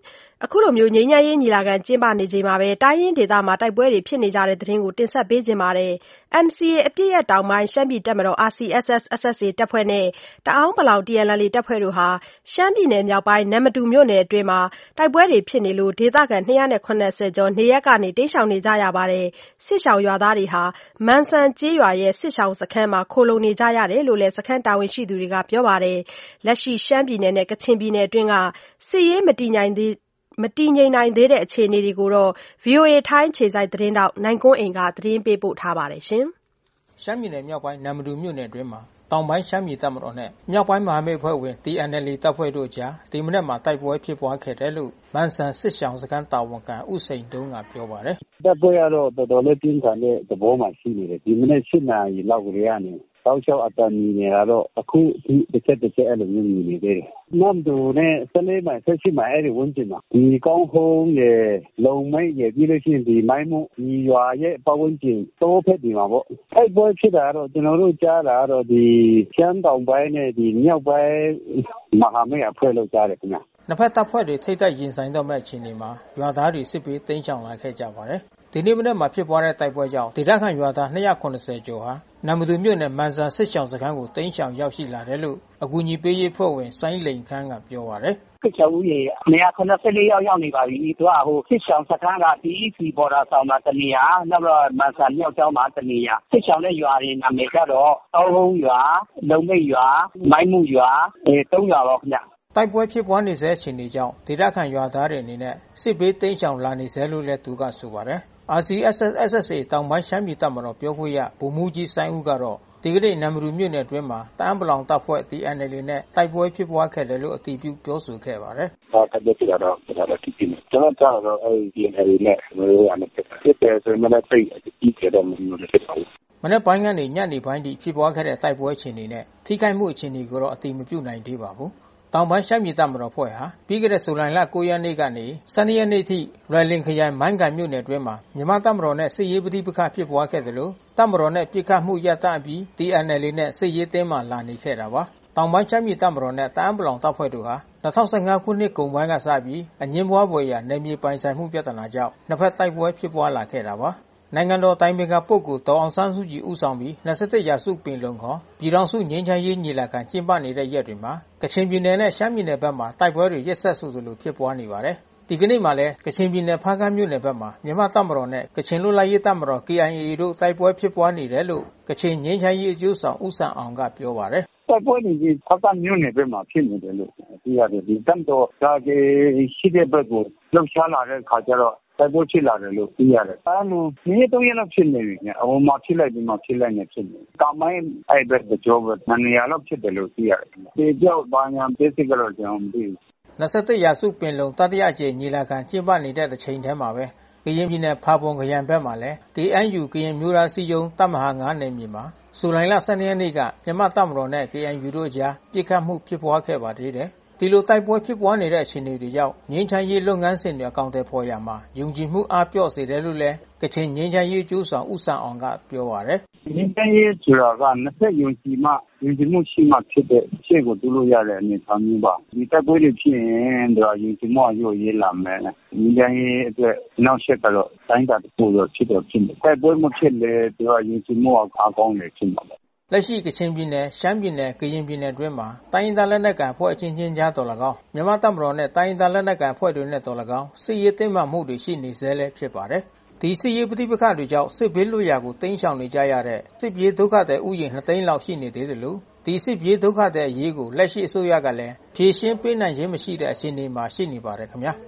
အခုလိုမျိုးငြိမ်းချမ်းရေးညီလာခံကျင်းပနေချိန်မှာပဲတိုင်းရင်းဒေသမှာတိုက်ပွဲတွေဖြစ်နေကြတဲ့သတင်းကိုတင်ဆက်ပေးခြင်းပါတယ်။ N C A အပြည့်ရတောင်ပိုင်းရှမ်းပြည်တပ်မတော် R C S S S S A တပ်ဖွဲ့နဲ့တအောင်းပလောင် T N L A တပ်ဖွဲ့တို့ဟာရှမ်းပြည်နယ်မြောက်ပိုင်းနမ္မတူမြို့နယ်အတွင်းမှာတိုက်ပွဲတွေဖြစ်နေလို့ဒေသခံနှစ်ရာခုနှစ်ဆယ်ကျော်နေရပ်ကနေတိမ်းရှောင်နေကြရပါတယ်။စစ်ရှောင်ရွာသားတွေဟာမန်စံကျေးရွာရဲ့စစ်ရှောင်စခန်းမှာခိုလုံနေကြရတယ်လို့လည်းစခန်းတာဝန်ရှိသူတွေကပြောပါတယ်။လက်ရှိရှမ်းပြည်နယ်နဲ့ကချင်ပြည်နယ်အတွင်းကစစ်ရေးမတည်ငြိမ်သေးမတည်ငြိမ်နိုင်သေးတဲ့အခြေအနေတွေကိုတော့ V O A ထိုင်းအခြေစိုက်သတင်းတောက်နိုင်ကွန်းအိမ်ကသတင်းပေးပို့ထားပါတယ်။ရှမ်းပြည်နယ်မြောက်ပိုင်းနမ္မတူမြို့နယ်အတွင်းမှာတောင်ပိုင်းရှမ်းပြည်တပ်မတော်နဲ့မြောက်ပိုင်းမဟာမိတ်အဖွဲ့ဝင် T N L A တပ်ဖွဲ့တို့ကြားဒီမနက်မှာတိုက်ပွဲဖြစ်ပွားခဲ့တယ်လို့မန်စံစစ်ရှောင်စခန်းတာဝန်ခံဦးစိန်တုံးကပြောပါတယ်။တပ်ပွဲကတော့တော်တော်လေးပြင်းထန်တဲ့သဘောမှရှိနေတယ်။ဒီမနက် ၈ နာရီလောက်ကလေးကနေတောက်လျှောက်အတန်မြည်နေတာတော့အခုဒီတစ်ချက်တစ်ချက်အဲ့လိုမျိုးမြည်နေသေးတယ်။နမ္မတူနဲ့ဆယ်လေးမိုင်ဆယ်ရှစ်မိုင်အဲ့ဒီဝန်းကျင်မှာဒီကောင်းဟုံးရဲ့လုံမိတ်ရဲ့ပြီးလို့ရှိရင်ဒီမိုင်းမှုဒီရွာရဲ့ပတ်ဝန်းကျင်တိုးဖက်ဒီမှာပေါ့။အဲ့ပွဲဖြစ်တာတော့ကျွန်တော်တို့ကြားတာတော့ဒီရှမ်းတောင်ပိုင်းနဲ့ဒီမြောက်ပိုင်းမဟာမိတ်အဖွဲ့လို့ကြားတယ်ခင်ဗျ။နှစ်ဖက်တပ်ဖွဲ့တွေထိတ်တိုက်ရင်ဆိုင်တော့မဲ့အခြေအနေမှာရွာသားတွေစစ်ပေးသိမ်းချောင်လာခဲ့ကြပါတယ်။ဒီနေ့မနေ့မှာဖြစ်ပွားတဲ့တိုက်ပွဲကြောင့်ဒေသခံရွာသားနှစ်ရာခုနှစ်ဆယ်ကျော်ဟာနမ္မတူမြို့နယ်မန်စံစစ်ရှောင်စခန်းကိုတိမ်းရှောင်ရောက်ရှိလာတယ်လို့အကူအညီပေးရေးဖွဲ့ဝင်စိုင်းလိန်ခန်းကပြောပါတယ်။စစ်ရှောင်ဦးရေနှစ်ရာခုနှစ်ဆယ်လေးယောက်ရောက်နေပါပြီ။သူကဟိုစစ်ရှောင်စခန်းက P E C ဘော်ဒါဆောင်မှာတနေရာနောက်တော့မန်စံမြောက်ကျောင်းမှာတနေရာစစ်ရှောင်တဲ့ရွာတွေနာမည်ကြတော့တောဟုံးရွာလုံမိတ်ရွာမိုင်းမှုရွာအဲသုံးရွာပါခင်ဗျ။တိုက်ပွဲဖြစ်ပွားနေဆဲအခြေအနေကြောင့်ဒေသခံရွာသားတွေအနေနဲ့စစ်ဘေးတိမ်းရှောင်လာနေဆဲလို့လည်းသူကဆိုပါတယ်။ R C S S S S A တောင်ပိုင်းရှမ်းပြည်တပ်မတော်ပြောခွင့်ရဗိုလ်မှူးကြီးစိုင်းဦးကတော့ဒီကနေ့နမ္မတူမြို့နယ်အတွင်းမှာတအန်းပလောင်တပ်ဖွဲ့ T N L A နဲ့တိုက်ပွဲဖြစ်ပွားခဲ့တယ်လို့အတည်ပြုပြောဆိုခဲ့ပါတယ်။ဟာတိုက်ပွဲဖြစ်တာတော့ကျွန်တော်တို့သိတယ်။ကျွန်တော်ကြားတော့အဲဒီ T N L A နဲ့ကျွန်တော်တို့အနေနဲ့ဖြစ်တယ်ဆိုမှလည်းသိအကြည့်ကြတော့မလို့ဖြစ်ပါဘူး။မနေ့ပိုင်းကနေညနေပိုင်းထိဖြစ်ပွားခဲ့တဲ့တိုက်ပွဲအခြေအနေနဲ့ထိခိုက်မှုအခြေအနေကိုတော့အတည်မပြုနိုင်သေးပါဘူး။တောင်ပိုင်းရှမ်းပြည်တပ်မတော်ဖွဲ့ဟာပြီးခဲ့တဲ့ဇူလိုင်လကိုးရက်နေ့ကနေဆယ်နှစ်ရက်နေ့ထိလွယ်လင်ခရိုင်မိုင်းကန်မြို့နယ်အတွင်းမှာမြန်မာတပ်မတော်နဲ့စစ်ရေးပဋိပက္ခဖြစ်ပွားခဲ့တယ်လို့တပ်မတော်နဲ့ပြစ်ခတ်မှုရပ်တန့်ပြီး T N L A နဲ့စစ်ရေးတင်းမာလာနေခဲ့တာပါ။တောင်ပိုင်းရှမ်းပြည်တပ်မတော်နဲ့တအန်းပလောင်တပ်ဖွဲ့တို့ဟာ၂၀၁၅ခုနှစ်ကုန်ပိုင်းကစပြီးအငြင်းပွားဖွယ်ရာနယ်မြေပိုင်ဆိုင်မှုပြဿနာကြောင့်နှစ်ဖက်တိုက်ပွဲဖြစ်ပွားလာခဲ့တာပါ။နိုင်ငံတော်တိုင်ပင်ခံပုဂ္ဂိုလ်ဒေါ်အောင်ဆန်းစုကြည်ဦးဆောင်ပြီး၂၁ရာစုပင်လုံခေါ်ပြည်ထောင်စုငြိမ်းချမ်းရေးညီလာခံကျင်းပနေတဲ့ရက်တွေမှာကချင်ပြည်နယ်နဲ့ရှမ်းပြည်နယ်ဘက်မှာတိုက်ပွဲတွေရက်ဆက်ဆိုသလိုဖြစ်ပွားနေပါတယ်။ဒီကနေ့မှာလည်းကချင်ပြည်နယ်ဖားကန့်မြို့နယ်ဘက်မှာမြန်မာတပ်မတော်နဲ့ကချင်လွတ်လပ်ရေးတပ်မတော် K I A တို့တိုက်ပွဲဖြစ်ပွားနေတယ်လို့ကချင်ငြိမ်းချမ်းရေးအကျိုးဆောင်ဦးဆန်အောင်ကပြောပါတယ်။တိုက်ပွဲတွေဖားကန့်မြို့နယ်ဘက်မှာဖြစ်နေတယ်လို့သိရတယ်။ဒီတပ်မတော်ကရှိတဲ့ဘက်ကိုလှုပ်ရှားလာတဲ့အခါကျတော့တိုက်ပွဲဖြစ်လာတယ်လို့သိရတယ်။အဲလိုနေ့သုံးရက်လောက်ဖြစ်နေပြီ။အဟိုမှာဖြစ်လိုက်ပြီးမှဖြစ်လိုက်နေဖြစ်နေ။ကာမိုင်းအဲ့ဘက်ကြောဘက်နှစ်နေရာလောက်ဖြစ်တယ်လို့သိရတယ်။ဒီကြောက်ဘာညာပြစ်စစ်ကတော့ကျွန်တော်မသိဘူး။၂၁ရာစုပင်လုံတတိယအကြိမ်ညီလာခံကျင်းပနေတဲ့တစ်ချိန်တည်းမှာပဲကရင်ပြည်နယ်ဖာပွန်ခရိုင်ဘက်မှာလည်း K N U ကရင်မျိုးသားစည်းရုံးတပ်မဟာငါးနယ်မြေမှာဇူလိုင်လ၁၂ရက်နေ့ကမြန်မာတပ်မတော်နဲ့ K N U တို့ကြားပစ်ခတ်မှုဖြစ်ပွားခဲ့ပါသေးတယ်။ဒီလိုတိုက်ပွဲဖြစ်ပွားနေတဲ့အခြေအနေတွေကြောင့်ငြိမ်းချမ်းရေးလုပ်ငန်းစဉ်တွေအကောင်အထည်ဖော်ရာမှာယုံကြည်မှုအားပျော့စေတယ်လို့လည်းကချင်ငြိမ်းချမ်းရေးအကျိုးဆောင်ဦးဆန်အောင်ကပြောပါတယ်။ငြိမ်းချမ်းရေးဆိုတာကနှစ်ဖက်ယုံကြည်မှယုံကြည်မှုရှိမှဖြစ်တဲ့ရှေ့ကိုတိုးလို့ရတဲ့အနေအထားမျိုးပါ။ဒီတိုက်ပွဲတွေဖြစ်ရင်ဒါယုံကြည်မှုအယို့ရေးလာမယ်။ငြိမ်းချမ်းရေးအတွက်နောက်ဆက်ကတော့တိုင်းတာတခုတော့ဖြစ်တော့ဖြစ်တယ်။တိုက်ပွဲမဖြစ်လေသူကယုံကြည်မှုအားကောင်းတယ်ဖြစ်မှာပါလက်ရှိကချင်ပြည်နယ်ရှမ်းပြည်နယ်ကရင်ပြည်နယ်အတွင်းမှာတိုင်းရင်းသားလက်နက်ကိုင်အဖွဲ့အချင်းချင်းကြားတော်၎င်းမြန်မာတပ်မတော်နဲ့တိုင်းရင်းသားလက်နက်ကိုင်အဖွဲ့တွေနဲ့တော်၎င်းစစ်ရေးတင်းမာမှုတွေရှိနေဆဲလည်းဖြစ်ပါတယ်ဒီစစ်ရေးပဋိပက္ခတွေကြောင့်စစ်ဘေးလွတ်ရာကိုတိမ်းရှောင်နေကြရတဲ့စစ်ပြေးဒုက္ခသည်ဥယျာဉ်နှစ်သိန်းလောက်ရှိနေသေးတယ်လို့ဒီစစ်ပြေးဒုက္ခသည်အရေးကိုလက်ရှိအစိုးရကလည်းဖြေရှင်းပေးနိုင်ခြင်းမရှိတဲ့အခြေအနေမှာရှိနေပါတယ်ခင်ဗျာ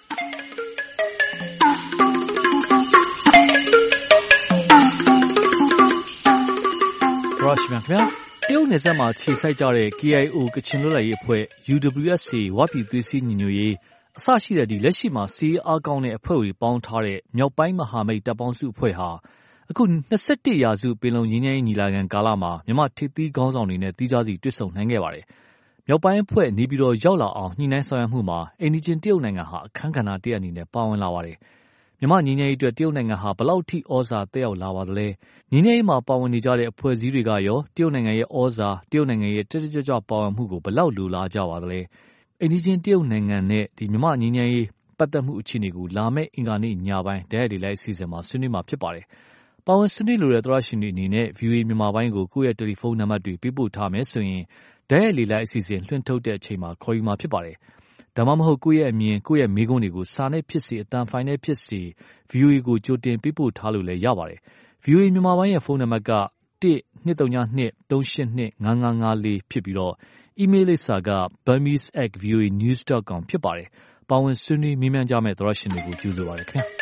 ရရှိမြခင်ဗျာတရုတ်နယ်စပ်မှာခြေစိုက်ကြတဲ့ K I O ကချင်လွတ်လပ်ရေးအဖွဲ့ U W S A ဝပြည်သွေးစည်းညီညွတ်ရေးအစရှိတဲ့ဒီလက်ရှိမှာစီးအားကောင်းတဲ့အဖွဲ့တွေပေါင်းထားတဲ့မြောက်ပိုင်းမဟာမိတ်တပ်ပေါင်းစုအဖွဲ့ဟာအခု၂၁ရာစုပင်လုံငြိမ်းချမ်းရေးညီလာခံကာလမှာမြန်မာထိပ်သီးခေါင်းဆောင်တွေနဲ့တီးခြားစီတွေ့ဆုံနိုင်ခဲ့ပါတယ်။မြောက်ပိုင်းအဖွဲ့နေပြည်တော်ရောက်လာအောင်ညှိနှိုင်းဆောင်ရွက်မှုမှာအိမ်နီးချင်းတရုတ်နိုင်ငံဟာအခမ်းကဏ္ဍတရပ်အနေနဲ့ပါဝင်လာပါတယ်။မြန်မာငြိမ်းချမ်းရေးအတွက်တရုတ်နိုင်ငံဟာဘယ်လောက်ထိဩဇာတက်ရောက်လာပါသလဲငြိမ်းချမ်းရေးမှာပါဝင်နေကြတဲ့အဖွဲ့အစည်းတွေကရောတရုတ်နိုင်ငံရဲ့ဩဇာတရုတ်နိုင်ငံရဲ့တက်တက်ကြွကြွပါဝင်မှုကိုဘယ်လောက်လိုလားကြပါသလဲအိမ်နီးချင်းတရုတ်နိုင်ငံနဲ့ဒီမြန်မာငြိမ်းချမ်းရေးပပတ်သက်မှုအခြေအနေကိုလာမယ့်အင်္ဂါနေ့ညပိုင်းတိုက်ရိုက်လေလိုက်အစီအစဉ်မှာဆွေးနွေးမှာဖြစ်ပါတယ်။ပါဝင်ဆွေးနွေးလိုတဲ့သောရရှင်တွေအနေနဲ့ ဗွီအိုအေ မြန်မာပိုင်းကိုကိုယ့်ရဲ့တယ်လီဖုန်းနံပါတ်တွေပေးပို့ထားမယ်ဆိုရင်တိုက်ရိုက်လေလိုက်အစီအစဉ်လွှင့်ထုတ်တဲ့အချိန်မှာခေါ်ယူမှာဖြစ်ပါတယ်။ဒါမှမဟုတ်ကိုယ့်ရဲ့အမြင်ကိုယ့်ရဲ့မေးခွန်းတွေကိုစာနဲ့ဖြစ်စေအသံဖိုင်နဲ့ဖြစ်စေ ဗွီအိုအေ ကိုကြိုတင်ပေးပို့ထားလို့လည်းရပါတယ်။ ဗွီအိုအေ မြန်မာပိုင်းရဲ့ဖုန်းနံပါတ်က တစ် နှစ် သုံး နှစ် သုံး ရှစ် နှစ် ငါး ငါး ငါး လေးဖြစ်ပြီးတော့အီးမေးလ်လိပ်စာက burmese at voanews dot com ဖြစ်ပါတယ်။ပါဝင်ဆွေးနွေးမေးမြန်းကြမယ့်သောရရှင်တွေကိုကြိုဆိုပါရစေခင်ဗျာ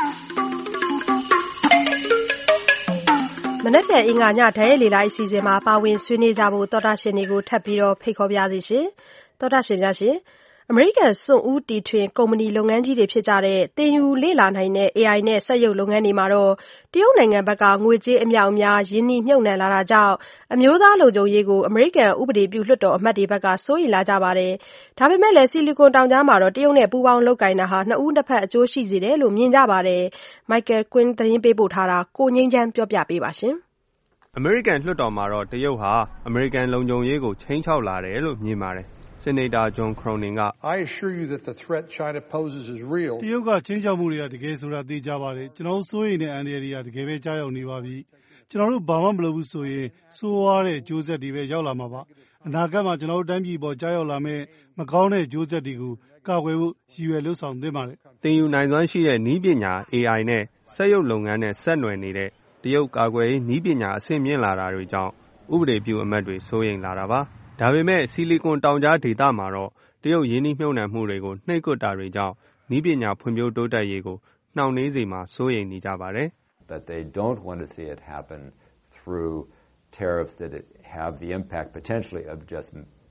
။မနက်ဖြန်အင်္ဂါညတိုက်ရိုက်လေလိုက်အစီအစဉ်မှာပါဝင်ဆွေးနွေးကြဖို့သောတာရှင်တွေကိုထပ်ပြီးတော့ဖိတ်ခေါ်ပါရစေရှင်။သောတာရှင်များရှင်အမေရိကန်စွန့်ဦးတီထွင်ကုမ္ပဏီလုပ်ငန်းကြီးတွေဖြစ်ကြတဲ့တင်ယူလေ့လာနိုင်တဲ့ အေအိုင် နဲ့စက်ရုပ်လုပ်ငန်းတွေမှာတော့တရုတ်နိုင်ငံဘက်ကငွေကြေးအမြောက်အများရင်းနှီးမြှုပ်နှံလာတာကြောင့်အမျိုးသားလုံခြုံရေးကိုအမေရိကန်ဥပဒေပြုလွှတ်တော်အမတ်တွေဘက်ကစိုးရိမ်လာကြပါတယ်။ဒါပေမဲ့လည်းဆီလီကွန်တောင်ကြားမှာတော့တရုတ်နဲ့ပူးပေါင်းလုပ်ကိုင်တာဟာနှစ်ဦးတစ်ဖက်အကျိုးရှိစေတယ်လို့မြင်ကြပါတယ်။ Michael Quinn သတင်းပေးပို့ထားတာကိုငိမ့်ချမ်းပြောပြပေးပါရှင်။အမေရိကန်လွှတ်တော်မှာတော့တရုတ်ဟာအမေရိကန်လုံခြုံရေးကိုချိန်ချောက်လာတယ်လို့မြင်ပါတယ်။ Senator John Cronin က I assure you that the threat China poses is real. တရုတ်ကချင်းချောက်မှုတွေကတကယ်ဆိုတာသိကြပါတယ်။ကျွန်တော်တို့စိုးရိမ်တဲ့အန္တရာယ်တွေကတကယ်ပဲကြားရောက်နေပါပြီ။ကျွန်တော်တို့ဘာမှမလုပ်ဘူးဆိုရင်စိုးဝါးတဲ့အကျိုးဆက်တွေပဲရောက်လာမှာပါ။အနာဂတ်မှာကျွန်တော်တို့တိုင်းပြည်ပေါ်ကြားရောက်လာမဲ့မကောင်းတဲ့အကျိုးဆက်တွေကိုကာကွယ်ဖို့ရည်ရွယ်လှုပ်ဆောင်သင့်ပါတယ်။တင်ယူနိုင်စွမ်းရှိတဲ့နည်းပညာ အေအိုင် နဲ့စက်ရုပ်လုပ်ငန်းနဲ့ဆက်နွယ်နေတဲ့တရုတ်ကာကွယ်ရေးနည်းပညာအဆင့်မြင့်လာတာတွေကြောင့်ဥပဒေပြုအမတ်တွေစိုးရိမ်လာတာပါ။ဒါပေမဲ့ဆီလီကွန်တောင်ကြားဒေသမှာတော့တရုတ်ရင်းနှီးမြှုပ်နှံမှုတွေကိုနှိပ်ကွပ်တာတွေကြောင့်နည်းပညာဖွံ့ဖြိုးတိုးတက်ရေးကိုနှောင့်နှေးစေမှာစိုးရိမ်နေကြပါတယ်။ But they don't want to see it happen through tariffs that have the impact potentially of just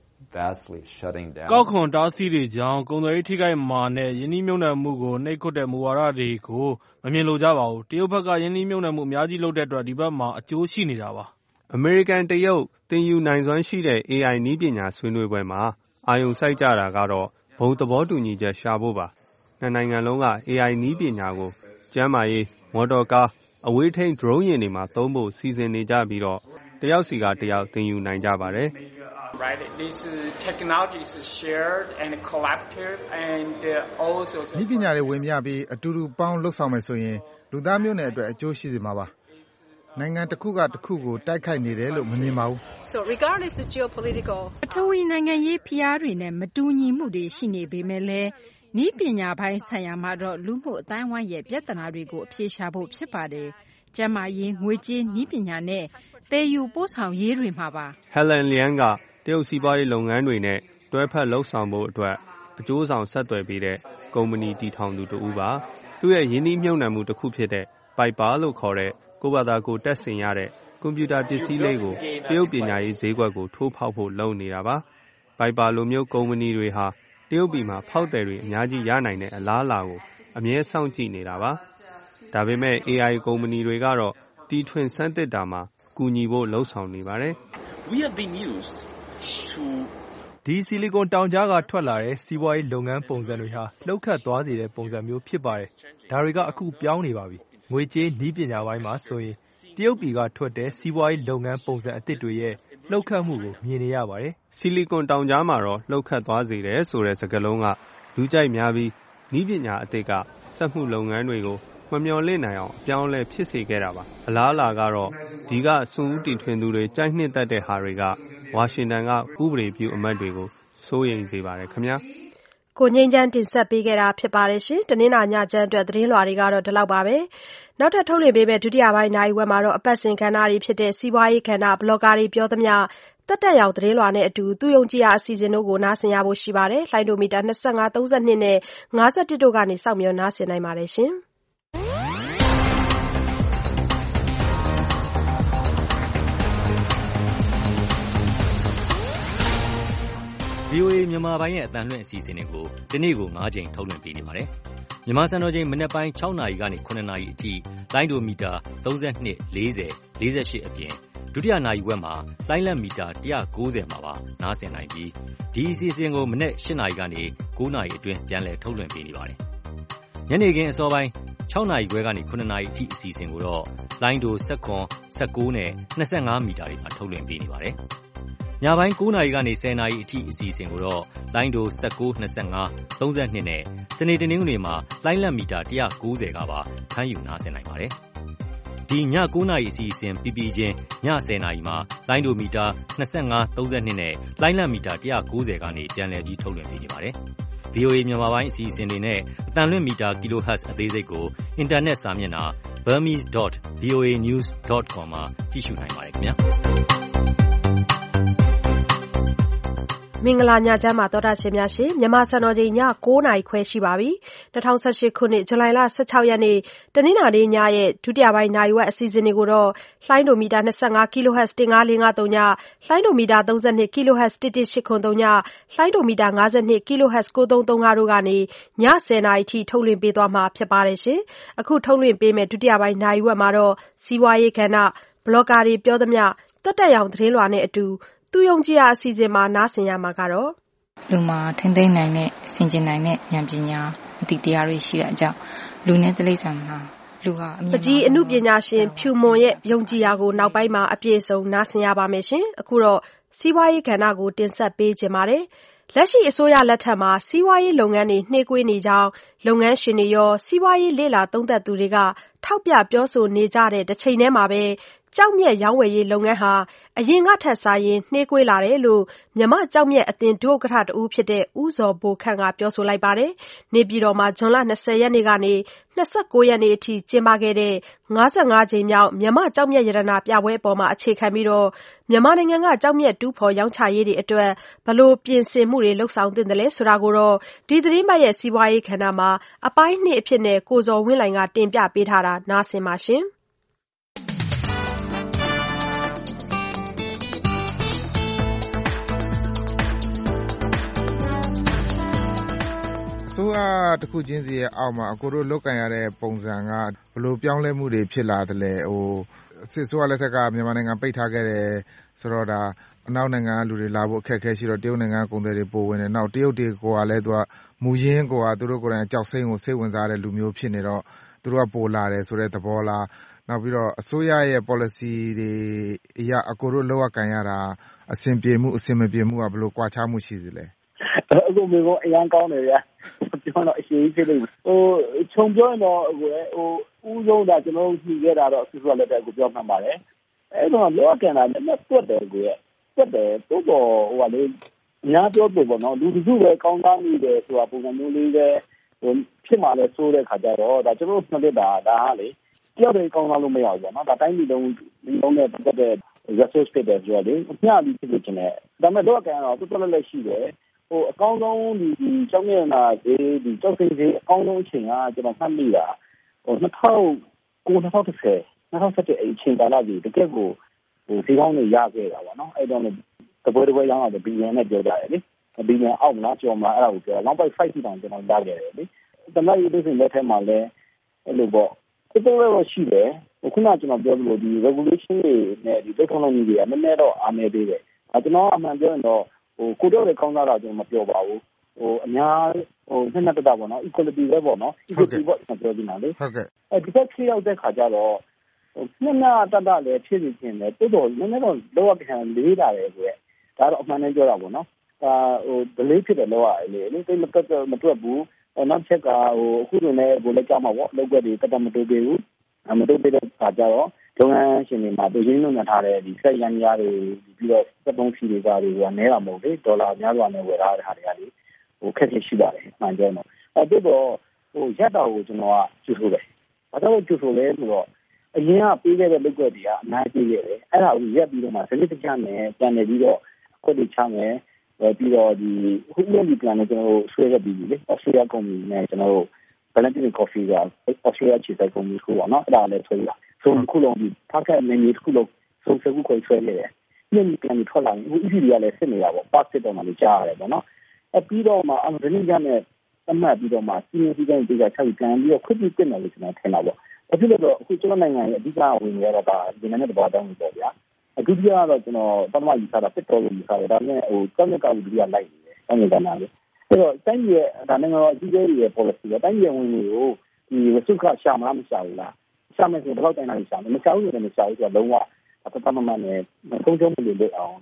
vastly shutting down ကောက်ခွန်တားဆီးတွေကြောင့်ကုန်သွယ်ရေးထိခိုက်မှာနဲ့ယင်းနှီးမြှုပ်နှံမှုကိုနှိပ်ကွပ်တဲ့မူဝါဒတွေကိုမမြင်လိုကြပါဘူး။တရုတ်ဘက်ကယင်းနှီးမြှုပ်နှံမှုအများကြီးလုပ်တဲ့အတွက်ဒီဘက်မှာအကျိုးရှိနေတာပါ။အမေရိကန်တရုတ်တင်ယူနိုင်စွမ်းရှိတဲ့ အေအိုင် နည်းပညာဆွေးနွေးပွဲမှာအာရုံစိုက်ကြတာကတော့ဘုံသဘောတူညီချက်ရှာဖို့ပါ။နှစ်နိုင်ငံလုံးက အေအိုင် နည်းပညာကိုကျန်းမာရေး၊မော်တော်ကား၊အဝေးထိန်းဒရုန်းယာဉ်တွေမှာသုံးဖို့စီစဉ်နေကြပြီးတော့တယောက်စီကတယောက်တင်ယူနိုင်ကြပါတယ်။ This technology is shared and collaborative and also နည်းပညာတွေဝင်ပြပြီးအတူတူပေါင်းလှုပ်ဆောင်မယ်ဆိုရင်လူသားမျိုးနွယ်အတွက်အကျိုးရှိစေမှာပါ။နိုင်ငံတစ်ခုကတစ်ခုကိုတိုက်ခိုက်နေတယ်လို့မမြင်ပါဘူး။ So regardless of geopolitical ပထဝီနိုင်ငံရေးဖိအားတွေနဲ့မတူညီမှုတွေရှိနေပေမဲ့လည်းနည်းပညာပိုင်းဆိုင်ရာမှာတော့လူမှုအတိုင်းအဝိုင်းရဲ့ပြဿနာတွေကိုအဖြေရှာဖို့ဖြစ်ပါတယ်။ကျန်းမာရေးငွေကြေးနည်းပညာနဲ့တည်ယူပို့ဆောင်ရေးတွေမှာပါ Helen Liang ကတရုတ်စီးပွားရေးလုပ်ငန်းတွေနဲ့တွဲဖက်လှုပ်ဆောင်ဖို့အတွက်အကျိုးဆောင်ဆက်သွယ်ပေးတဲ့ကုမ္ပဏီတည်ထောင်သူတူပါ။သူ့ရဲ့ယင်းနှီးမြှုပ်နှံမှုတစ်ခုဖြစ်တဲ့ Piper လို့ခေါ်တဲ့ကိုယ့်ဘာသာကိုတက်ဆင်ရတဲ့ကွန်ပျူတာပစ္စည်းလေးကိုတရုတ်ပညာရေးဈေးကွက်ကိုထိုးဖောက်ဖို့လုပ်နေတာပါ။ Piper လိုမျိုးကုမ္ပဏီတွေဟာတရုတ်ပြည်မှာဖောက်သည်တွေအများကြီးရနိုင်တဲ့အလားအလာကိုအမြဲစောင့်ကြည့်နေတာပါ။ဒါပေမဲ့ အေအိုင် ကုမ္ပဏီတွေကတော့တီထွင်ဆန်းသစ်တာမှာကူညီဖို့လှုံ့ဆော်နေပါတယ်။ We have been used to ဒီဆီလီကွန်တောင်ကြားကထွက်လာတဲ့စီးပွားရေးလုပ်ငန်းပုံစံတွေဟာလှုပ်ခတ်သွားစေတဲ့ပုံစံမျိုးဖြစ်ပါတယ်။ဒါတွေကအခုပြောင်းနေပါပြီ။ငွေကြေးနည်းပညာပိုင်းမှာဆိုရင်တရုတ်ပြည်ကထွက်တဲ့စီးပွားရေးလုပ်ငန်းပုံစံအသစ်တွေရဲ့လှုပ်ခတ်မှုကိုမြင်နေရပါတယ်။ဆီလီကွန်တောင်ကြားမှာတော့လှုပ်ခတ်သွားစေတယ်ဆိုတဲ့စကားလုံးကလူကြိုက်များပြီးနည်းပညာအသစ်ကစက်မှုလုပ်ငန်းတွေကိုမမျှော်လင့်နိုင်အောင်အပြောင်းအလဲဖြစ်စေခဲ့တာပါ။အလားအလာကတော့ဒီကစွန့်ဦးတီထွင်သူတွေကြိုက်နှစ်သက်တဲ့ဟာတွေကဝါရှင်တန်ကဥပဒေပြုအမတ်တွေကိုစိုးရိမ်စေပါတယ်ခင်ဗျာ။ကိုငိမ့်ချမ်းတင်ဆက်ပေးခဲ့တာဖြစ်ပါတယ်ရှင်။တနင်္လာညချမ်းအတွက်သတင်းလွှာတွေကတော့ဒီလောက်ပါပဲ။နောက်ထပ်ထုတ်လွှင့်ပေးမယ့်ဒုတိယပိုင်းနိုင်ဝက်မှာတော့အပတ်စဉ်ကဏ္ဍတွေဖြစ်တဲ့စီးပွားရေးကဏ္ဍဘလော့ဂါတွေပြောသမျှတက်တက်ရောက်သတင်းလွှာနဲ့အတူသူယုံကြည်ရာအစီအစဉ်တို့ကိုနားဆင်ရဖို့ရှိပါတယ်။လိုင်းဒိုမီတာ၂၅ ၃၂နဲ့၅၁တို့ကနေစောင့်မျှော်နားဆင်နိုင်ပါတယ်ရှင်။ဗွီအိုအေမြန်မာပိုင်းရဲ့အသံလွှင့်အစီအစဉ်တွေကိုဒီနေ့ကို၅ချိန်ထုတ်လွှင့်ပေးနေပါတယ်။မြန်မာစံတော်ချိန်မနက်ပိုင်း၆နာရီကနေ၇နာရီအထိလိုင်းဒိုမီတာ၃၂ ၄၀ ၄၈အပြင်ဒုတိယနာရီဝက်မှာလိုင်းလံမီတာ၁၉၀မှာပါနားဆင်နိုင်ပြီးဒီအစီအစဉ်ကိုမနက်၈နာရီကနေ၉နာရီအတွင်းပြန်လည်ထုတ်လွှင့်ပေးနေပါတယ်။ညနေခင်းအစောပိုင်း၆နာရီခွဲကနေ၇နာရီအထိအစီအစဉ်ကိုတော့လိုင်းဒို၁၇ ၁၉နဲ့၂၅မီတာတွေမှာထုတ်လွှင့်ပေးနေပါတယ်။ညပိုင်း၉နာရီကနေ၁၀နာရီအထိအစီအစဉ်ကိုတော့လိုင်းဒို၁၉ ၂၅ ၃၂နဲ့စနေတနင်္ဂနွေမှာလိုင်းလတ်မီတာ၁၉၀ကပါဖမ်းယူနားဆင်နိုင်ပါတယ်။ဒီည၉နာရီအစီအစဉ်ပြီးပြီးချင်းည၁၀နာရီမှာလိုင်းဒိုမီတာ၂၅ ၃၂နဲ့လိုင်းလတ်မီတာ၁၉၀ကနေပြန်လည်ပြီးထုတ်လွှင့်ပေးနေပါတယ်။ဗွီအိုအေ မြန်မာပိုင်းအစီအစဉ်တွေနဲ့အသံလွှင့်မီတာ kilohertz အသေးစိတ်ကိုအင်တာနက်စာမျက်နှာ burmese dot voa news dot com မှာကြည့်ရှုနိုင်ပါတယ်ခင်ဗျာ။မင်္ဂလာညချမ်းပါသောတာရှင်များရှင်မြန်မာစံတော်ချိန်ည၉နာရီခွဲရှိပါပြီ။၂၀၁၈ခုနှစ်ဇူလိုင်လ၁၆ရက်နေ့တနင်္လာနေ့ညရဲ့ဒုတိယပိုင်းနာရီဝက်အစီအစဉ်တွေကိုတော့လှိုင်းဒိုမီတာ၂၅ kilohertz ၁၅၄၅၃ညလှိုင်းဒိုမီတာ၃၂ kilohertz ၁၁၈၇၃ညလှိုင်းဒိုမီတာ၅၂ kilohertz ၉၃၃၅တို့ကနေည၁၀နာရီထိထုတ်လွှင့်ပေးသွားမှာဖြစ်ပါတယ်ရှင်။အခုထုတ်လွှင့်ပေးမယ့်ဒုတိယပိုင်းနာရီဝက်မှာတော့စီးပွားရေးကဏ္ဍဘလော့ဂါတွေပြောသမျှတက်တက်ရောင်သတင်းလွှာနဲ့အတူသူယုံကြည်ရာအစီအစဉ်မှာနားဆင်ရမှာကတော့လူမှာထိမ့်သိမ့်နိုင်တဲ့ဆင်ခြင်နိုင်တဲ့ဉာဏ်ပညာအသိတရားတွေရှိတဲ့အကြောင်းလူနဲ့တိရစ္ဆာန်မှာလူဟာအမြင်ပကြီးအမှုပညာရှင်ဖြူမွန်ရဲ့ယုံကြည်ရာကိုနောက်ပိုင်းမှာအပြည့်စုံနားဆင်ရပါမယ်ရှင်အခုတော့စီးပွားရေးကဏ္ဍကိုတင်ဆက်ပေးခြင်းပါတယ်လက်ရှိအစိုးရလက်ထက်မှာစီးပွားရေးလုပ်ငန်းတွေနှေးကွေးနေကြောင်းလုပ်ငန်းရှင်တွေရောစီးပွားရေးလေ့လာသုံးသပ်သူတွေကထောက်ပြပြောဆိုနေကြတဲ့တစ်ချိန်တည်းမှာပဲကျောက်မျက်ရောင်းဝယ်ရေးလုပ်ငန်းဟာအရင်ကထက်စာရင်နှေးကွေးလာတယ်လို့မြန်မာကျောက်မျက်အသင်းဒုဥက္ကဋ္ဌတဦးဖြစ်တဲ့ဦးဇော်ဘိုခန့်ကပြောဆိုလိုက်ပါတယ်။နေပြည်တော်မှာဇွန်လ၂၀ရက်နေ့ကနေ၂၉ရက်နေ့အထိကျင်းပခဲ့တဲ့၅၅ကြိမ်မြောက်မြန်မာကျောက်မျက်ရတနာပြပွဲအပေါ်မှာအခြေခံပြီးတော့မြန်မာနိုင်ငံကကျောက်မျက်တူးဖော်ရောင်းချရေးတွေအတွက်ဘယ်လိုပြင်ဆင်မှုတွေလှုပ်ဆောင်သင့်တယ်လဲဆိုတာကိုတော့ဒီသတင်းပတ်ရဲ့စီးပွားရေးကဏ္ဍမှာအပိုင်းနှစ်အဖြစ်နဲ့ကိုဇော်ဝင်းလှိုင်ကတင်ပြပေးထားတာနားဆင်ပါရှင်။အစိုးရတစ်ခုချင်းစီရဲ့အောက်မှာအကိုတို့လုပ်ကိုင်ရတဲ့ပုံစံကဘယ်လိုပြောင်းလဲမှုတွေဖြစ်လာသလဲဟိုစစ်ဆိုးရလက်ထက်ကမြန်မာနိုင်ငံပိတ်ထားခဲ့တယ်ဆိုတော့ဒါအနောက်နိုင်ငံကလူတွေလာဖို့အခက်အခဲရှိတော့တရုတ်နိုင်ငံကုန်သည်တွေပိုဝင်တယ်နောက်တရုတ်တွေကလည်းသူကမူရင်းကသူတို့ကိုယ်တိုင်ကြောက်စိမ့်ကိုစိတ်ဝင်စားတဲ့လူမျိုးဖြစ်နေတော့သူတို့ကပိုလာတယ်ဆိုတဲ့သဘောလားနောက်ပြီးတော့အစိုးရရဲ့ policy တွေအရအကိုတို့လောက်ရကန်ရတာအဆင်ပြေမှုအဆင်မပြေမှုကဘယ်လိုကွာခြားမှုရှိသလဲအခုမျိုးကအရန်ကောင်းတယ်ဗျာပြောတော့အရှိကြီးဖြစ်နေဟိုခြုံပြောရင်တော့ဟိုဟိုဥဆုံးတာကျွန်တော်တို့ရှိခဲ့တာတော့ဆူဆူလက်တက်ကိုပြောမှန်ပါတယ်အဲ့တော့လောကန်တာလည်းတွတ်တယ်ကိုရဲ့တွတ်တယ်တိုးတော့ဟိုကလေအများပြောလို့ပေါ့နော်လူတစုပဲကောင်းသားနေတယ်ဆိုတာပုံစံမျိုးလေးပဲဟိုဖြစ်မှလည်းစိုးတဲ့ခါကျတော့ဒါကျွန်တော်တို့နှစ်တာဒါဟာလေကြောက်တယ်ကောင်းသားလို့မရဘူးပေါ့နော်ဒါတိုင်းပြည်လုံးဒီလုံးနဲ့ပတ်သက်တဲ့ resource ဖြစ်တယ်ဆိုတော့လေအများကြီးဖြစ်နေတယ်ဒါပေမဲ့လောကန်တော့တွတ်တွတ်လက်ရှိတယ်ဟိုအကောင်းဆုံးဒီကျောင်းမျက်နှာဒီဒီကျောင်းစိတ်ကြီးအကောင်းဆုံးအချိန်ကကျွန်တော်မှတ်မိတာဟို၂၀၀၉ ၂၀၁၀ ၂၀၁၁အချိန်ကာလကြီးတကယ့်ကိုဟိုဒီကောင်းနေရခဲ့တာပေါ့နော်အဲ့တော့တပွဲတပွဲရောင်းတော့ဘီလီယံနဲ့ပြောကြတယ်လေဘီလီယံအောက်မလားကျော်မလားအဲ့ဒါကိုပြောနောက်ပိုက်5တောင်ကျွန်တော်ရခဲ့တယ်လေတမန်ရေးတဲ့လက်ထက်မှာလည်းအဲ့လိုပေါ့တော်တော်လေးရှိတယ်ခုနကကျွန်တော်ပြောသလိုဒီ regulation တွေနဲ့ဒီ technology တွေကနည်းနည်းတော့အားနည်းသေးတယ်အဲကျွန်တော်အမှန်ပြောရင်တော့ဟိုကိုတော့လေကောင်းတာတော့ကျွန်တော်မပြောပါဘူးဟိုအများဟိုနှစ်နှစ်တတပေါ့နော် equality ပဲပေါ့နော် equality ပေါ့ကျွန်တော်ပြောနေတာလေဟုတ်ကဲ့အဲဒီဘက်ခေရောက်တဲ့ခါကျတော့ဟိုနှစ်နှစ်တတလည်းဖြစ်နေခြင်းလည်းတော်တော်နည်းနည်းတော့လောကခံလေးတာလေကိုဒါတော့အမှန်တမ်းပြောတာပေါ့နော်အာဟို delay ဖြစ်တယ်လောကလေလေတိတ်မတက်မတွက်ဘူးနောက်ချက်ကဟိုအခုလိုနဲ့ကိုလည်းကြောက်မှာပေါ့လောက်ွက်တွေတက်တက်မတိုးပေးဘူးမတိုးပေးတဲ့ခါကျတော့ဒုံးရှင်တွေမှာသူရင်းနှီးမြှုပ်နှံထားတဲ့ဒီဆက်ရန်ရားတွေပြီးတော့စက်သုံးစီတွေကတွေကနဲတာမဟုတ်လေဒေါ်လာများစွာနဲ့ဝယ်ထားတဲ့ဟာတွေကလေဟိုခက်ခဲရှိပါတယ်မှန်တယ်နော်အဲ့တော့ဟိုရက်တော်ကိုကျွန်တော်ကကျူဆိုတယ်ဘာလို့ကျူဆိုလဲဆိုတော့အရင်ကပေးခဲ့တဲ့လုပ်ွက်တွေကအများကြီးခဲ့တယ်အဲ့ဒါကိုရက်ပြီးတော့မှစနစ်တကျနဲ့ပြန်နေပြီးတော့ခွက်တွေချမယ်ပြီးတော့ဒီဟိုလိုဒီပြန်နဲ့ကျွန်တော်တို့ဆွဲခဲ့ပြီးပြီလေအော်စတြေးလျကုမ္ပဏီနဲ့ကျွန်တော်တို့ Valentine Coffee ကအော်စတြေးလျခြေစိုက်ကုမ္ပဏီကိုပေါ့နော်အဲ့ဒါလည်းဆွဲရဆိုခုလုံးဒီဖားကက်နေနေခုလုံးစုံစကူခွေဆွဲနေတယ်ညနေပြန်ထွက်လာရင်ဟို E C D ကလည်းစစ်နေတာပေါ့ pass စစ်တော့မှလည်းကြားရတယ်ပေါ့နော်အပြီးတော့မှအမရင်းကြနဲ့အမှတ်ပြီးတော့မှစီးရင်စီးတိုင်းဒီကချက်ပြန်ပြီးတော့ခွင့်ပြုတင်တယ်လို့ကျွန်တော်ထင်တာပေါ့အဖြစ်လို့တော့အခုကျွန်တော်နိုင်ငံရဲ့အဓိကဝင်ရတော့ဒါဒီနေ့တဘာတောင်းနေပေါ့ဗျာအဒုတိယကတော့ကျွန်တော်ပထမယူဆတာတစ်တော်လို့ယူဆတယ်ဒါပေမဲ့ဟိုတောင်းရကဒုတိယလိုက်နေတယ်တောင်းရကနာလေအဲ့တော့တိုင်းရဲ့ဒါနိုင်ငံတော်အကြီးအကဲရဲ့ policy ကတိုင်းရဲ့ဝင်တွေကိုဒီ resource ကရှာမလားမရှာဘူးလားရှာမယ်ဆိုတော့တိုင်းတိုင်းရှာမယ်မရှာဘူးဆိုတော့မရှာဘူးဆိုတော့လုံးဝအတတမမနဲ့မဆုံးချုံးမှုတွေလုပ်အောင်စ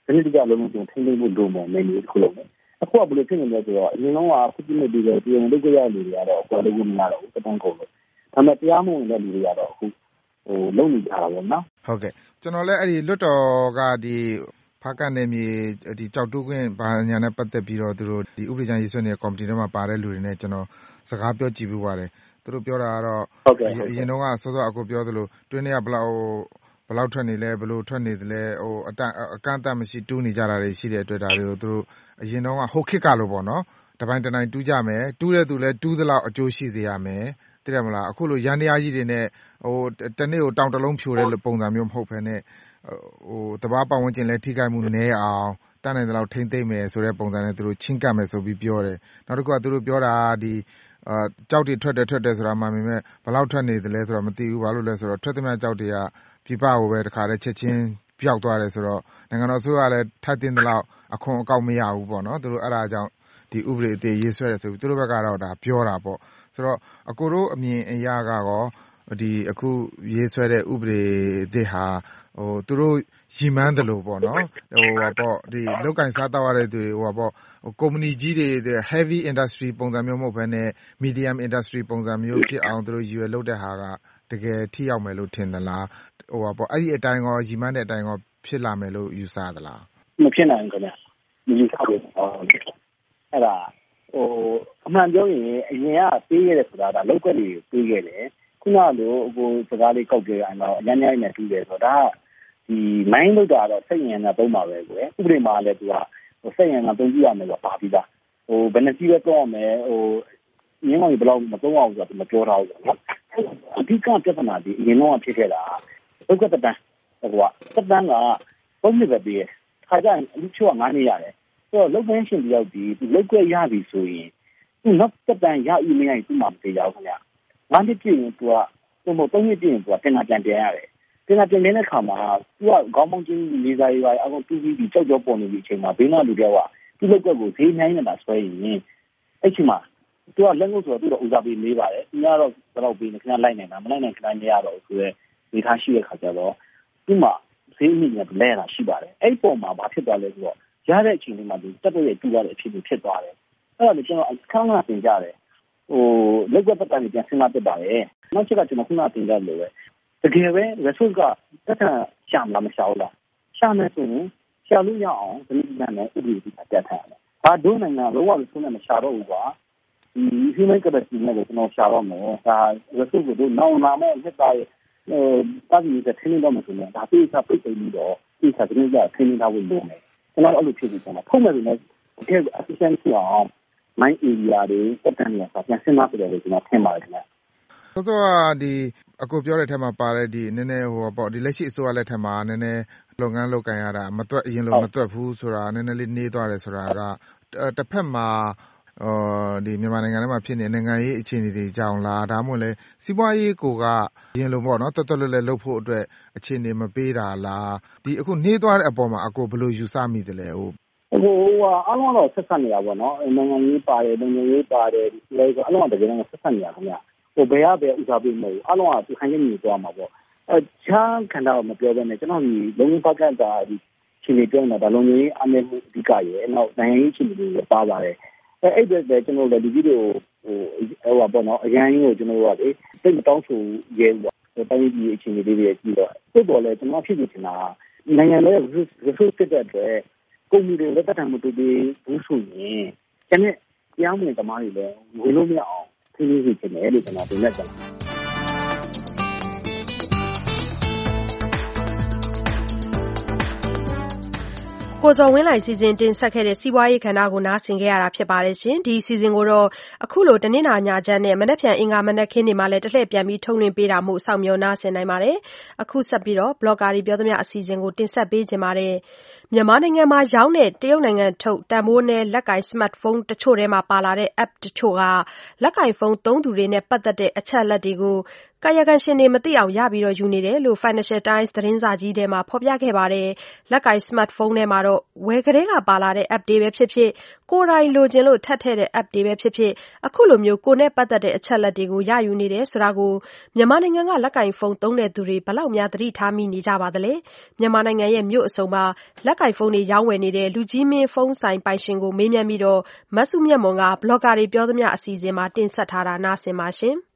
ဒီတိကျလုံးလုံးထိန်းသိမ်းဖို့လိုမယ်နေနေခုလုံးအခုကဘယ်လိုဖြစ်နေလဲဆိုတော့အရင်တော့ကခုပြနေပြီးတော့ပြည်ဝင်လုပ်ကြရလူတွေကတော့ကွာလို့မရတော့ဘူးတန်းကုန်လို့ဒါပေမဲ့တရားမဝင်တဲ့လူတွေကတော့အခုဟိုလုံနေကြတာပေါ့နော်ဟုတ်ကဲ့ကျွန်တော်လည်းအဲ့ဒီလွတ်တော်ကဒီဖားကနေမြေဒီကြောက်တူးခွင့်ဘာညာနဲ့ပတ်သက်ပြီးတော့သူတို့ဒီဥပဒေကြမ်းရေးဆွဲနေတဲ့ကော်မတီထဲမှာပါတဲ့လူတွေနဲ့ကျွန်တော်စကားပြောကြည့်ပြီးပါတယ်သူတို့ပြောတာကတော့အရင်တော့ကစောစောအခုပြောသလိုတွင်းထဲကဘလောက်ဘလောက်ထွက်နေလဲဘလို့ထွက်နေသလဲဟိုအတအကန့်အသတ်မရှိတူးနေကြတာတွေရှိတဲ့အတွက်ဒါတွေကိုသူတို့အရင်တော့ကဟိုခစ်ကလို့ပေါ့နော်တပိုင်းတနိုင်တူးကြမယ်တူးတဲ့သူလည်းတူးသလောက်အကျိုးရှိစေရမယ်သိတယ်မလားအခုလိုရန်တရားကြီးတွေနဲ့ဟိုတနေ့ကိုတောင်တလုံးဖြိုတဲ့ပုံစံမျိုးမဟုတ်ဘဲနဲ့ဟိုတဘာပတ်ဝန်းကျင်လည်းထိခိုက်မှုနည်းအောင်တန်းနိုင်တဲ့လောက်ထိမ့်သိမ့်မယ်ဆိုတဲ့ပုံစံနဲ့သူတို့ချင်းကပ်မယ်ဆိုပြီးပြောတယ်နောက်တစ်ခုကသူတို့ပြောတာဒီအာကြောက်တွေထွက်တယ်ထွက်တယ်ဆိုတာမှမင်းမဲ့ဘယ်လောက်ထွက်နေသလဲဆိုတော့မသိဘူးဘာလို့လဲဆိုတော့ထွက်သမျှကြောက်တွေကပြပကိုပဲတခါတည်းချက်ချင်းပျောက်သွားတယ်ဆိုတော့နိုင်ငံတော်ဆိုရလည်းထိုက်တင်တဲ့လောက်အခွန်အကောက်မရဘူးပေါ့နော်သူတို့အဲ့ဒါကြောင့်ဒီဥပဒေအသေးရေးဆွဲတယ်ဆိုပြီးသူတို့ဘက်ကတော့ဒါပြောတာပေါ့ဆိုတော့အကိုတို့အမြင်အရာကတော့ဒီအခုရေးဆွဲတဲ့ဥပဒေအသေးဟာဟိုသူတို့ရီမန်းတယ်လို့ပေါ့နော်ဟိုဟာပေါ့ဒီလောက်ကင်စားတောက်ရတဲ့သူတွေဟိုဟာပေါ့ဟိုကုမ္ပဏီကြီးတွေ heavy industry ပုံစံမျိုးမဟုတ်ဘဲနဲ့ medium industry ပုံစံမျိုးဖြစ်အောင်သူတို့ရည်ရွယ်လုပ်တဲ့ဟာကတကယ်ထိရောက်မယ်လို့ထင်သလားဟိုဟာပေါ့အဲ့ဒီအတိုင်းရောရီမန်းတဲ့အတိုင်းရောဖြစ်လာမယ်လို့ယူဆသလားမဖြစ်နိုင်ဘူးခင်ဗျမယူဆဘူးအဲ့ဒါဟိုအမှန်ပြောရင်အရင်ကပေးခဲ့တဲ့ဆိုတာဒါလောက်ကွက်တွေပေးခဲ့တယ်ခုနလိုဟိုစကားလေးကောက်ကြရအောင်အញ្ញမ်းနဲ့တူတယ်ဆိုတော့ဒါဒီမိုင်းလို့တာတော့စိတ်ဉာဏ်နဲ့သုံးပါပဲကွယ်ဥပဒေမှာလည်းသူကဟိုစိတ်ဉာဏ်နဲ့သုံးကြည့်ရမယ်ဆိုပါပြီးသားဟိုဘယ်နှစီးပဲသုံးရမယ်ဟိုငင်းအောင်ဘယ်လောက်မသုံးအောင်ဆိုတော့မပြောတော့ဘူးနော်အဓိကပြဿနာဒီအရင်တော့ဖြစ်ခဲ့တာလောက်ကတန်းဟိုကတန်းကသုံးနှစ်ပဲပြီးရခါကြရင်လူချို့ကငါးနှစ်ရတယ်ဆိုတော့လောက်ပန်းရှင်တယောက်ဒီလောက်ကွက်ရပြီဆိုရင်သူနောက်တန်းရယူမရရင်သူ့မှာမသေးကြဘူးခင်ဗျငါးနှစ်ပြည့်ရင်သူကသူ့မို့သုံးနှစ်ပြည့်ရင်သူကတင်လာပြန်ပြန်ရတယ်တင်လာပြန်နေတဲ့ခါမှာသူကခေါင်းပေါင်းချင်းလေးစားရေးပါအကုန်တူးပြီးပြီးကြောက်ကြောက်ပေါ်နေပြီးအချိန်မှာဘေးနာလူတွေကသူ့လောက်ကွက်ကိုဈေးနိုင်နေတာဆွဲရင်အဲ့ချိန်မှာသူကလက်ငုပ်ဆိုတော့သူတော့ဦးစားပေးလေးပါတယ်သူကတော့တော့ပြီးနေခဏလိုက်နေတာမလိုက်နိုင်ခဏမရတော့ဘူးဆိုတော့ဒီထားရှိတဲ့ခါကျတော့သူ့မှာဈေးအမြင့်နဲ့လဲတာရှိပါတယ်အဲ့ပုံမှာဘာဖြစ်သွားလဲဆိုတော့ရတဲ့အချိန်လေးမှာသူတက်တော့ရတူရတဲ့အဖြစ်ဖြစ်သွားတယ်အဲ့ဒါလည်းကျွန်တော်အခန်းကသင်ကြတယ်ဟိုလက်ကွက်ပတ်ကနေပြန်စဉ်းစားပြပါတယ်နောက်ချက်ကကျွန်တော်ခုနသင်ကြလို့ပဲတကယ်ပဲ resource ကတက်ထရှာမလားမရှာဘူးလားရှာမယ်ဆိုရင်ရှာလို့ရအောင်ဒီနေ့နဲ့ဥပဒေကြီးကတက်ထားတယ်ဘာဒုနိုင်ငံလောကလို့ဆိုနေမရှာတော့ဘူးကွာဒီ human capacity နဲ့ကျွန်တော်ရှာတော့မယ်ဒါ resource ကိုတော့နောက်လာမဲ့စစ်သားရဲ့ဟိုတာကြီးတဲ့ထင်းတော့မှဆိုရင်ဒါပြေးစားပိတ်ပိတ်ပြီးတော့ပြေးစားတဲ့နေ့ကထင်းထားဖို့လိုမယ်ကျွန်တော်အဲ့လိုဖြစ်ပြီးကျွန်တော်ဖုံးမယ်ဆိုရင်တကယ် efficiency အောင်မိုင်း area တွေတက်တန်းနေတာပြန်စဉ်းစားပြတယ်လို့ကျွန်တော်ထင်ပါတယ်ခင်ဗျဆိုတော့ဒီအခုပြောတဲ့ထဲမှာပါတဲ့ဒီနည်းနည်းဟိုပေါ့ဒီလက်ရှိအစိုးရလက်ထက်မှာနည်းနည်းလုပ်ငန်းလုပ်ကိုင်ရတာမတွက်အရင်လိုမတွက်ဘူးဆိုတာနည်းနည်းလေးနှေးသွားတယ်ဆိုတာကတစ်ဖက်မှာအော်ဒီမြန်မာနိုင်ငံထဲမှာဖြစ်နေနိုင်ငံရေးအခြေအနေတွေကြောင့်လားဒါမှမဟုတ်လဲစီးပွားရေးကိုကရင်လိုပေါ့နော်တော်တော်လေးလေးလှုပ်ဖို့အတွက်အခြေအနေမပေးတာလားဒီအခုနှေးသွားတဲ့အပေါ်မှာအကိုဘယ်လိုယူဆမိသလဲဟိုဟိုအားလုံးတော့ဆက်ဆက်နေတာပေါ့နော်နိုင်ငံရေးပါတယ်နိုင်ငံရေးပါတယ်ဒီလေကအလုံးတကယ်တော့ဆက်ဆက်နေတာခင်ဗျဟိုဘယ်ရဘယ်ဥစားပေးမလို့အားလုံးကသူခိုင်းနေနေသွားမှာပေါ့အဲချမ်းခန္ဓာမပြောဘဲနဲ့ကျွန်တော်ဒီလုံးဝပတ်ကတာဒီချင်းနေပြောနေတာလုံးကြီးအမေမှုအဓိကရဲ့နောက်နိုင်ငံရေးချင်းတွေပါပါတယ်အဲအဲ့ဒါလည်းကျွန်တော်လည်းဒီဗီဒီယိုဟိုဟိုပေါ့နော်အရန်ကြီးကိုကျွန်တော်ကလေတိတ်မတောင်းဆိုရဲဘူးပေါ့တိုင်းပြည်အခြေအနေလေးတွေကြည့်တော့သို့တော်လည်းကျွန်တော်ဖြစ်နေချင်တာနိုင်ငံရဲ့ resource တဲ့အတွက်ကုမ္ပဏီတွေလက်ထပ်မှုတွေဘူးဆိုရင်ကျန်တဲ့တရားဝင်သမားတွေလည်းဝင်လို့မရအောင်သိသိချင်တယ်လို့ကျွန်တော်ပြောနေတယ်ကိုဇော်ဝင်းလှိုင်စီစဉ်တင်ဆက်ခဲ့တဲ့စီးပွားရေးကဏ္ဍကိုနားဆင်ခဲ့ရတာဖြစ်ပါတယ်ရှင်။ဒီအစီအစဉ်ကိုတော့အခုလိုတနင်္လာညချမ်းနဲ့မနက်ဖြန်အင်္ဂါမနက်ခင်းတွေမှာလည်းတစ်လှည့်ပြန်ပြီးထုတ်လွှင့်ပေးတာမို့စောင့်မျှော်နားဆင်နိုင်ပါတယ်။အခုဆက်ပြီးတော့ blogger တွေပြောသမျှအစီအစဉ်ကိုတင်ဆက်ပေးခြင်းပါတယ်။မြန်မာနိုင်ငံမှာရောင်းတဲ့တရုတ်နိုင်ငံထုတ်တန်ဖိုးနည်းလက်ကင် smartphone တချို့ထဲမှာပါလာတဲ့ app တချို့ကလက်ကင်ဖုန်းသုံးသူတွေနဲ့ပတ်သက်တဲ့အချက်အလက်တွေကိုကာယကံရှင်တွေမသိအောင်ရပြီးယူနေတယ်လို့ Financial Times သတင်းစာကြီးထဲမှာဖော်ပြခဲ့ပါတယ်။လက်ကိုင် smartphone ထဲမှာတော့ဝယ်ကလေးကပါလာတဲ့ app တွေပဲဖြစ်ဖြစ်ကိုယ်တိုင်လိုချင်လို့ထပ်ထည့်တဲ့ app တွေပဲဖြစ်ဖြစ်အခုလိုမျိုးကိုယ်နဲ့ပတ်သက်တဲ့အချက်အလက်တွေကိုရယူနေတယ်ဆိုတာကိုမြန်မာနိုင်ငံကလက်ကိုင်ဖုန်းသုံးတဲ့သူတွေဘယ်လောက်များသတိထားမိနေကြပါသလဲ။မြန်မာနိုင်ငံရဲ့မြို့အစုံမှာလက်ကိုင်ဖုန်းတွေရောင်းဝယ်နေတဲ့လူကြီးမင်းဖုန်းဆိုင်ပိုင်ရှင်ကိုမေးမြန်းပြီးတော့မဆုမြတ်မွန်ကဘလော့ဂါတွေပြောသမျှအစီအစဉ်မှာတင်ဆက်ထားတာနားဆင်ပါရှင်။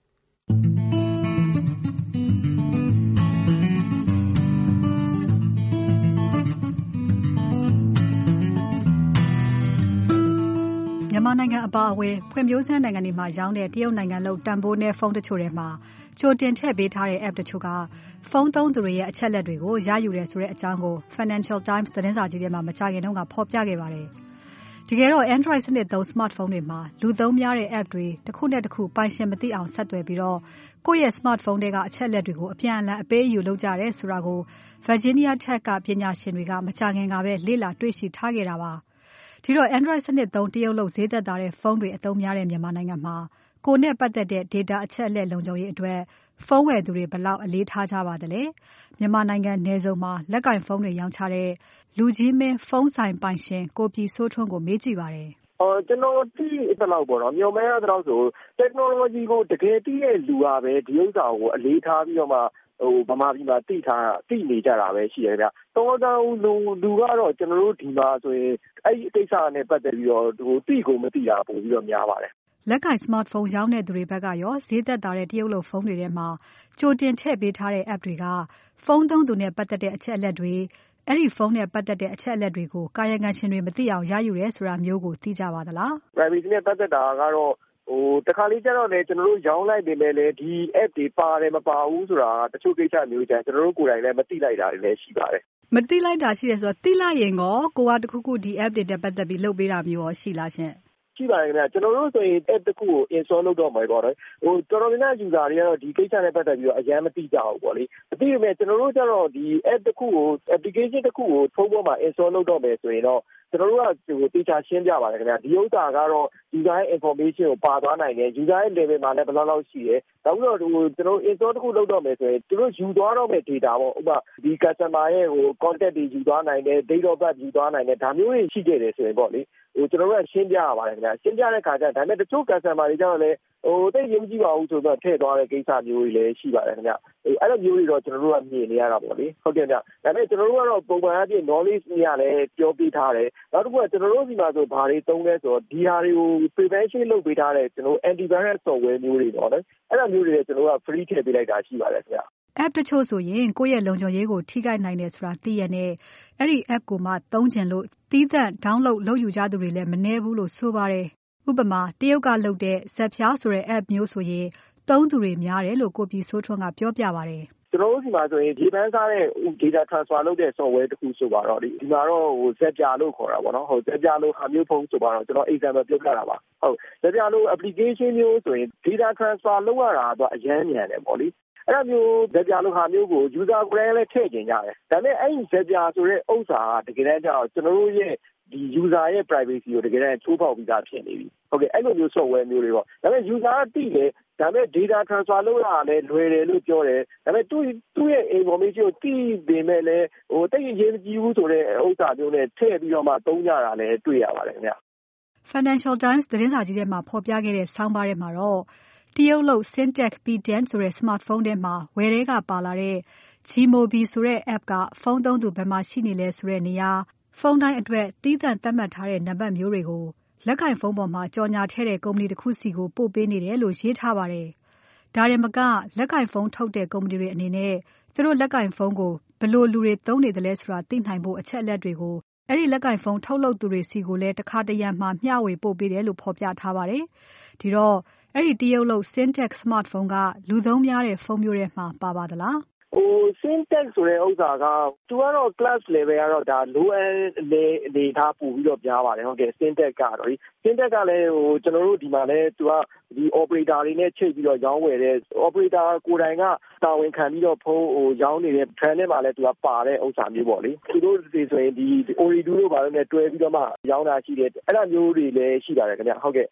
မြန်မာနိုင်ငံအပါအဝင်ဖွံ့ဖြိုးဆဲနိုင်ငံတွေမှာရောင်းတဲ့တရုတ်နိုင်ငံလုံးတန်ဖိုးနဲ့ဖုန်းတချို့တွေမှာကြိုတင်ထည့်ပေးထားတဲ့ app တချို့ကဖုန်းသုံးသူတွေရဲ့အချက်အလက်တွေကိုရယူတယ်ဆိုတဲ့အကြောင်းကို Financial Times သတင်းစာကြီးထဲမှာမကြာခင်တုန်းကဖော်ပြခဲ့ပါတယ်။တကယ်တော့ Android စနစ်သုံး smartphone တွေမှာလူသုံးများတဲ့ app တွေတစ်ခုနဲ့တစ်ခုပိုင်ရှင်မသိအောင်ဆက်သွယ်ပြီးတော့ကိုယ့်ရဲ့ smartphone တွေကအချက်အလက်တွေကိုအပြန်အလှန်အပေးအယူလုပ်ကြတယ်ဆိုတာကို Virginia Tech ကပညာရှင်တွေကမကြာခင်ကပဲလေ့လာတွေ့ရှိထားခဲ့တာပါ။ဒီတော့ Android စနစ်သုံးတရုတ်လုပ်ဈေးသက်သာတဲ့ဖုန်းတွေအသုံးများတဲ့မြန်မာနိုင်ငံမှာကိုယ်နဲ့ပတ်သက်တဲ့ data အချက်အလက်လုံခြုံရေးအတွက်ဖုန်းဝယ်သူတွေဘယ်လောက်အလေးထားကြပါသလဲ။မြန်မာနိုင်ငံနယ်စုံမှာလက်ကင်ဖုန်းတွေရောင်းချတဲ့လူကြီးမင်းဖုန်းဆိုင်ပိုင်ရှင်ကိုပြည်စိုးထွန်းကိုမေးကြည့်ပါတယ်။အော်ကျွန်တော်ဒီအဲ့လောက်ပေါ့နော်မြို့မဲရတော့ဆို technology ကိုတကယ်သိတဲ့လူကပဲဒီဥစ္စာကိုအလေးထားပြီးတော့မှဟိုဗမာပြည်မှာသိထားသိနေကြတာပဲရှိရဗျ။တော်တော်လူလူကတော့ကျွန်တော်တို့ဒီမှာဆိုရင်အဲ့ဒီကိစ္စနဲ့ပတ်သက်ပြီးတော့ဟိုသိကိုမသိတာပို့ပြီးတော့များပါတယ်။လက်ကင် smartphone ရောင်းတဲ့သူတွေဘက်ကရောဈေးသက်သာတဲ့တရုတ်လုပ်ဖုန်းတွေထဲမှာကြိုတင်ထည့်ပေးထားတဲ့ app တွေကဖုန်းသုံးသူနဲ့ပတ်သက်တဲ့အချက်အလက်တွေအဲ့ဒီဖုန်းနဲ့ပတ်သက်တဲ့အချက်အလက်တွေကိုကာယကံရှင်တွေမသိအောင်ရယူရဲဆိုတာမျိုးကိုသိကြပါသလား။ privacy နဲ့ပတ်သက်တာကတော့ဟိုတခါလေးကျတော့လေကျွန်တော်တို့ရောင်းလိုက်နေမယ်လေဒီ app တွေပါတယ်မပါဘူးဆိုတာတချို့ကိစ္စမျိုးကြကျွန်တော်တို့ကိုယ်တိုင်လည်းမသိလိုက်တာတွေလည်းရှိပါတယ်မသိလိုက်တာရှိတယ်ဆိုတော့သိလိုက်ရင်ရောကိုကတခုခုဒီ app တွေနဲ့ပတ်သက်ပြီးလုပ်ပေးတာမျိုးရောရှိလားရှင်ရှိပါတယ်ခင်ဗျကျွန်တော်တို့ဆိုရင် app တစ်ခုကို install လုပ်တော့မှာပေါ့နော်ဟိုတော်တော်များများ user တွေကတော့ဒီကိစ္စနဲ့ပတ်သက်ပြီးတော့အရင်မသိကြဘူးပေါ့လေအသိရမယ်ကျွန်တော်တို့ကျတော့ဒီ app တစ်ခုကို application တစ်ခုကိုဖုန်းပေါ်မှာ install လုပ်တော့မယ်ဆိုရင်တော့ကျွန်တော်တို့ကဟို data ရှင်းပြပါတယ်ခင်ဗျဒီဥစ္စာကတော့ user ရဲ့ information ကိုပါသွားနိုင်တယ် user ရဲ့ level မှာလည်းဘယ်လောက်လောက်ရှိတယ်နောက်ပြီးတော့ဟိုကျွန်တော် install တစ်ခုလုပ်တော့မယ်ဆိုရင်သူတို့ယူသွားတော့မယ် data ပေါ့ဥပမာဒီ customer ရဲ့ဟို contact တွေယူသွားနိုင်တယ် date of birth ယူသွားနိုင်တယ်ဒါမျိုးတွေရှိခဲ့တယ်ဆိုရင်ပေါ့လေဟိုကျွန်တော်တို့ကရှင်းပြရပါတယ်ခင်ဗျရှင်းပြတဲ့ခါကျဒါပေမဲ့တချို့ customer တွေကျတော့လည်းဟိုတိတ်ရင်းကြည့်ပါဘူးဆိုတော့ထည့်သွားတဲ့ကိစ္စမျိုးတွေလည်းရှိပါတယ်ခင်ဗျအဲအဲ့လိုမျိုးတွေတော့ကျွန်တော်တို့ကမြင်နေရတာပေါ့လေဟုတ်ကဲ့ဗျဒါပေမဲ့ကျွန်တော်တို့ကတော့ပုံမှန်အပြင် knowledge တွေလည်းပြောပြထားတယ်နောက်တစ်ခုကကျွန်တော်တို့ဒီမှာဆိုဘာတွေသုံးလဲဆိုတော့ဒီဟာတွေကို prevention လုပ်ပေးထားတဲ့ကျွန်တော် antivirus software မျိုးတွေပေါ့နော်အဲ့လိုမျိုးတွေကျွန်တော်တို့က free ထည့်ပေးလိုက်တာရှိပါတယ်ခင်ဗျ app တချို့ဆိုရင်ကိုယ့်ရဲ့လုံခြုံရေးကိုထိခိုက်နိုင်တယ်ဆိုတာသိရတဲ့အဲ့ဒီ app ကိုမှသုံးချင်လို့တီးသန့် download လုပ်ယူကြသူတွေလည်းမနည်းဘူးလို့ဆိုပါတယ်။ဥပမာတရုတ်ကလုပ်တဲ့ဇက်ဖျားဆိုတဲ့ app မျိုးဆိုရင်သုံးသူတွေများတယ်လို့ကိုပြည်စိုးထွန်းကပြောပြပါတယ်။ကျွန်တော်တို့ဒီမှာဆိုရင်ဒီပန်းစားတဲ့ data transfer လုပ်တဲ့ software တခုဆိုပါတော့ဒီမှာတော့ဟိုဇက်ပြာလို့ခေါ်တာပေါ့နော်။ဟိုဇက်ပြာလို့ဟာမျိုးဖုန်းဆိုပါတော့ကျွန်တော် example ပြောပြတာပါ။ဟုတ်ဇက်ပြာလို့ application မျိုးဆိုရင် data transfer လုပ်ရတာတော့အရမ်းမြန်တယ်ပေါ့လေ။အဲ့လိုမျိုးဇက်ပြာလိုဟာမျိုးကို user ကိုယ်တိုင်လည်းထည့်ကျင်ကြတယ်ဒါပေမဲ့အဲ့ဒီဇက်ပြာဆိုတဲ့ဥစ္စာကတကယ်တမ်းကျတော့ကျွန်တော်တို့ရဲ့ဒီ user ရဲ့ privacy ကိုတကယ်တမ်းချိုးဖောက်ပြီးသားဖြစ်နေပြီဟုတ်ကဲ့အဲ့လိုမျိုး software မျိုးတွေပေါ့ဒါပေမဲ့ user ကသိတယ်ဒါပေမဲ့ data transfer လုပ်ရတာလည်းလွယ်တယ်လို့ပြောတယ်ဒါပေမဲ့သူ့သူ့ရဲ့ information ကိုသိပေမဲ့လည်းဟိုတိတ်ရေးမကြည့်ဘူးဆိုတဲ့ဥစ္စာမျိုးနဲ့ထည့်ပြီးတော့မှသုံးကြတာလည်းတွေ့ရပါတယ်ခင်ဗျ Financial Times သတင်းစာကြီးထဲမှာဖော်ပြခဲ့တဲ့ဆောင်းပါးထဲမှာတော့တရုတ်လုပ် Syntech P 10 ဆိုတဲ့ smartphone ထဲမှာဝယ်ထဲကပါလာတဲ့ Gmobi ဆိုတဲ့ app ကဖုန်းသုံးသူဘယ်မှာရှိနေလဲဆိုတဲ့နေရာဖုန်းတိုင်းအတွက်သီးသန့်သတ်မှတ်ထားတဲ့နံပါတ်မျိုးတွေကိုလက်ကင်ဖုန်းပေါ်မှာကြော်ညာထည့်တဲ့ကုမ္ပဏီတစ်ခုစီကိုပို့ပေးနေတယ်လို့ရေးထားပါတယ်။ဒါရင်မကလက်ကင်ဖုန်းထုတ်တဲ့ကုမ္ပဏီတွေအနေနဲ့သူတို့လက်ကင်ဖုန်းကိုဘယ်လိုလူတွေသုံးနေတယ်လဲဆိုတာသိနိုင်ဖို့အချက်အလက်တွေကိုအဲ့ဒီလက်ကင်ဖုန်းထုတ်လုပ်သူတွေစီကိုလည်းတစ်ခါတရံမှာမျှဝေပို့ပေးတယ်လို့ဖော်ပြထားပါတယ်။ဒီတော့အဲ့ဒီတရုတ်လုပ် Syntech smartphone ကလူသုံးများတဲ့ဖုန်းမျိုးတွေမှာပါပါသလားဟို Syntech ဆိုတဲ့ဥစ္စာကသူကတော့ class level ကတော့ဒါ low end အနေထားပို့ပြီးတော့ပြားပါတယ်ဟုတ်ကဲ့ Syntech ကတော့ဒီ Syntech ကလည်းဟိုကျွန်တော်တို့ဒီမှာလည်းသူကဒီ operator တွေနဲ့ချိတ်ပြီးတော့ရောင်းဝယ်တဲ့ operator ကိုယ်တိုင်ကတာဝန်ခံပြီးတော့ဖုန်းဟိုရောင်းနေတဲ့ brand ထဲမှာလည်းသူကပါတဲ့ဥစ္စာမျိုးပေါ့လေသူတို့တွေဆိုရင်ဒီ Ooredoo တို့ဘာလို့လဲတွဲပြီးတော့မှရောင်းတာရှိတယ်အဲ့လိုမျိုးတွေလည်းရှိပါတယ်ခင်ဗျဟုတ်ကဲ့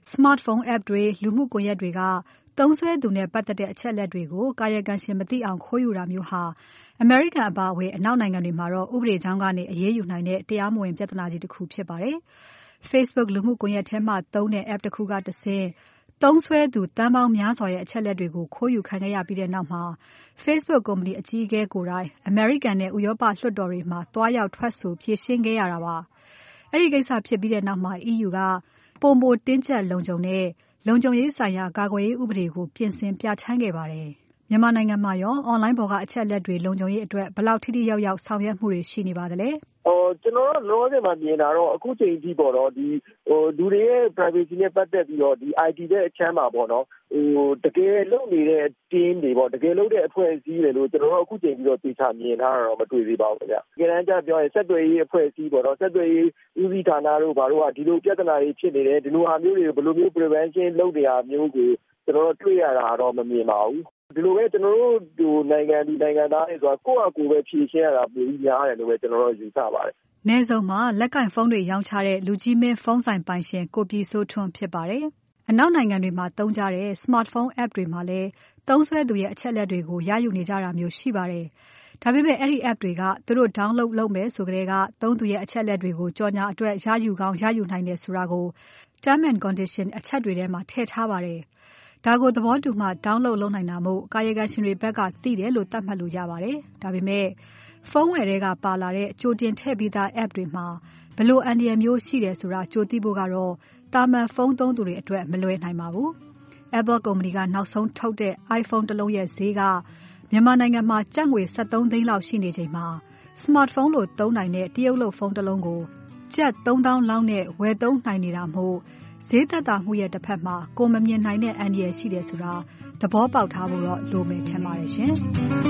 Smartphone app တွေလူမှုကွန်ရက်တွေကသုံးစွဲသူနဲ့ပတ်သက်တဲ့အချက်အလက်တွေကိုကာယကံရှင်မသိအောင်ခိုးယူတာမျိုးဟာအမေရိကန်အပါအဝင်အနောက်နိုင်ငံတွေမှာတော့ဥပဒေကြောင်းကနေအရေးယူနိုင်တဲ့တရားမဝင်ပြဿနာကြီးတစ်ခုဖြစ်ပါတယ်။ Facebook လူမှုကွန်ရက်ထဲမှာသုံးတဲ့ app တစ်ခုကတဆင့်သုံးစွဲသူတန်းပေါင်းများစွာရဲ့အချက်အလက်တွေကိုခိုးယူခံခဲ့ရပြီးတဲ့နောက်မှာ Facebook ကုမ္ပဏီအကြီးအကဲကိုယ်တိုင်အမေရိကန်နဲ့ဥရောပလွှတ်တော်တွေမှာတွားရောက်ထွက်ဆိုဖြေရှင်းခဲ့ရတာပါ။အဲဒီကိစ္စဖြစ်ပြီးတဲ့နောက်မှာ E U ကပိုမိုတင်းကျပ်လုံခြုံတဲ့လုံခြုံရေးဆိုင်ရာကာကွယ်ရေးဥပဒေကိုပြင်ဆင်ပြဋ္ဌာန်းခဲ့ပါတယ်။မြန်မာနိုင်ငံမှာရော online ပေါ်ကအချက်အလက်တွေလုံခြုံရေးအတွက်ဘယ်လောက်ထိထိရောက်ရောက်ဆောင်ရွက်မှုတွေရှိနေပါသလဲ။အော်ကျွန်တော်တို့လောဆယ်မှာမြင်တာတော့အခုချိန်အထိပေါ့နော်ဒီဟိုလူတွေရဲ့ privacy နဲ့ပတ်သက်ပြီးတော့ဒီ I T ရဲ့အချမ်းမှာပေါ့နော်ဟိုတကယ်လုပ်နေတဲ့ team တွေပေါ့တကယ်လုပ်တဲ့အဖွဲ့အစည်းတွေလို့ကျွန်တော်တို့အခုချိန်ပြီးတော့သိချမြင်ထားတာတော့မတွေ့သေးပါဘူးခင်ဗျ။တကယ်တမ်းကျပြောရင်ဆက်သွယ်ရေးအဖွဲ့အစည်းပေါ့နော်ဆက်သွယ်ရေးဦးစီးဌာနတို့ဘာလို့ကဒီလိုပြဿနာတွေဖြစ်နေတယ်ဒီလိုဟာမျိုးတွေကိုဘယ်လိုမျိုး prevention လုပ်နေရမျိုးကိုကျွန်တော်တို့တွေ့ရတာတော့မမြင်ပါဘူး။ဒီလိုပဲကျွန်တော်တို့ဒီနိုင်ငံဒီနိုင်ငံသားတွေဆိုတာကိုယ့်အကူပဲဖြည့်ရှင်းရတာပုံကြီးများတယ်လို့ပဲကျွန်တော်တို့ယူဆပါတယ်။နယ်စုံမှာလက်ကင်ဖုန်းတွေရောင်းချတဲ့လူကြီးမင်းဖုန်းဆိုင်ပိုင်ရှင်ကိုပြည်စိုးထွန်းဖြစ်ပါတယ်။အနောက်နိုင်ငံတွေမှာသုံးကြတဲ့ smartphone app တွေမှာလည်းသုံးစွဲသူရဲ့အချက်အလက်တွေကိုရယူနေကြတာမျိုးရှိပါတယ်။ဒါပေမဲ့အဲ့ဒီ app တွေကသူတို့ download လုပ်မယ်ဆိုကြတဲ့ကသုံးသူရဲ့အချက်အလက်တွေကိုကြော်ညာအတွက်ရယူကောင်းရယူနိုင်တယ်ဆိုတာကို term and condition အချက်တွေထဲမှာထည့်ထားပါတယ်။ဒါကိုသဘောတူမှ download လုပ်နိုင်တာမို့ကာယကံရှင်တွေဘက်ကသိတယ်လို့သတ်မှတ်လို့ရပါတယ်။ဒါပေမဲ့ဖုန်းဝယ်တွေကပါလာတဲ့ကြိုတင်ထည့်ပြီးသား app တွေမှာဘယ်လိုအန္တရာယ်မျိုးရှိတယ်ဆိုတာကြိုသိဖို့ကတော့တာမန်ဖုန်းသုံးသူတွေအတွက်မလွယ်နိုင်ပါဘူး။ Apple ကုမ္ပဏီကနောက်ဆုံးထုတ်တဲ့ iPhone တစ်လုံးရဲ့ဈေးကမြန်မာနိုင်ငံမှာကျပ်ငွေ၁၃သိန်းလောက်ရှိနေချိန်မှာ smartphone လို့သုံးနိုင်တဲ့တရုတ်လုပ်ဖုန်းတစ်လုံးကိုကျပ်သုံးသောင်းလောက်နဲ့ဝယ်သုံးနိုင်နေတာမို့ဈေးသက်သာမှုရဲ့တစ်ဖက်မှာကိုမမြင်နိုင်တဲ့အန္တရာယ်ရှိတယ်ဆိုတာသဘောပေါက်ထားဖို့တော့လိုမယ်ထင်ပါတယ်ရှင်။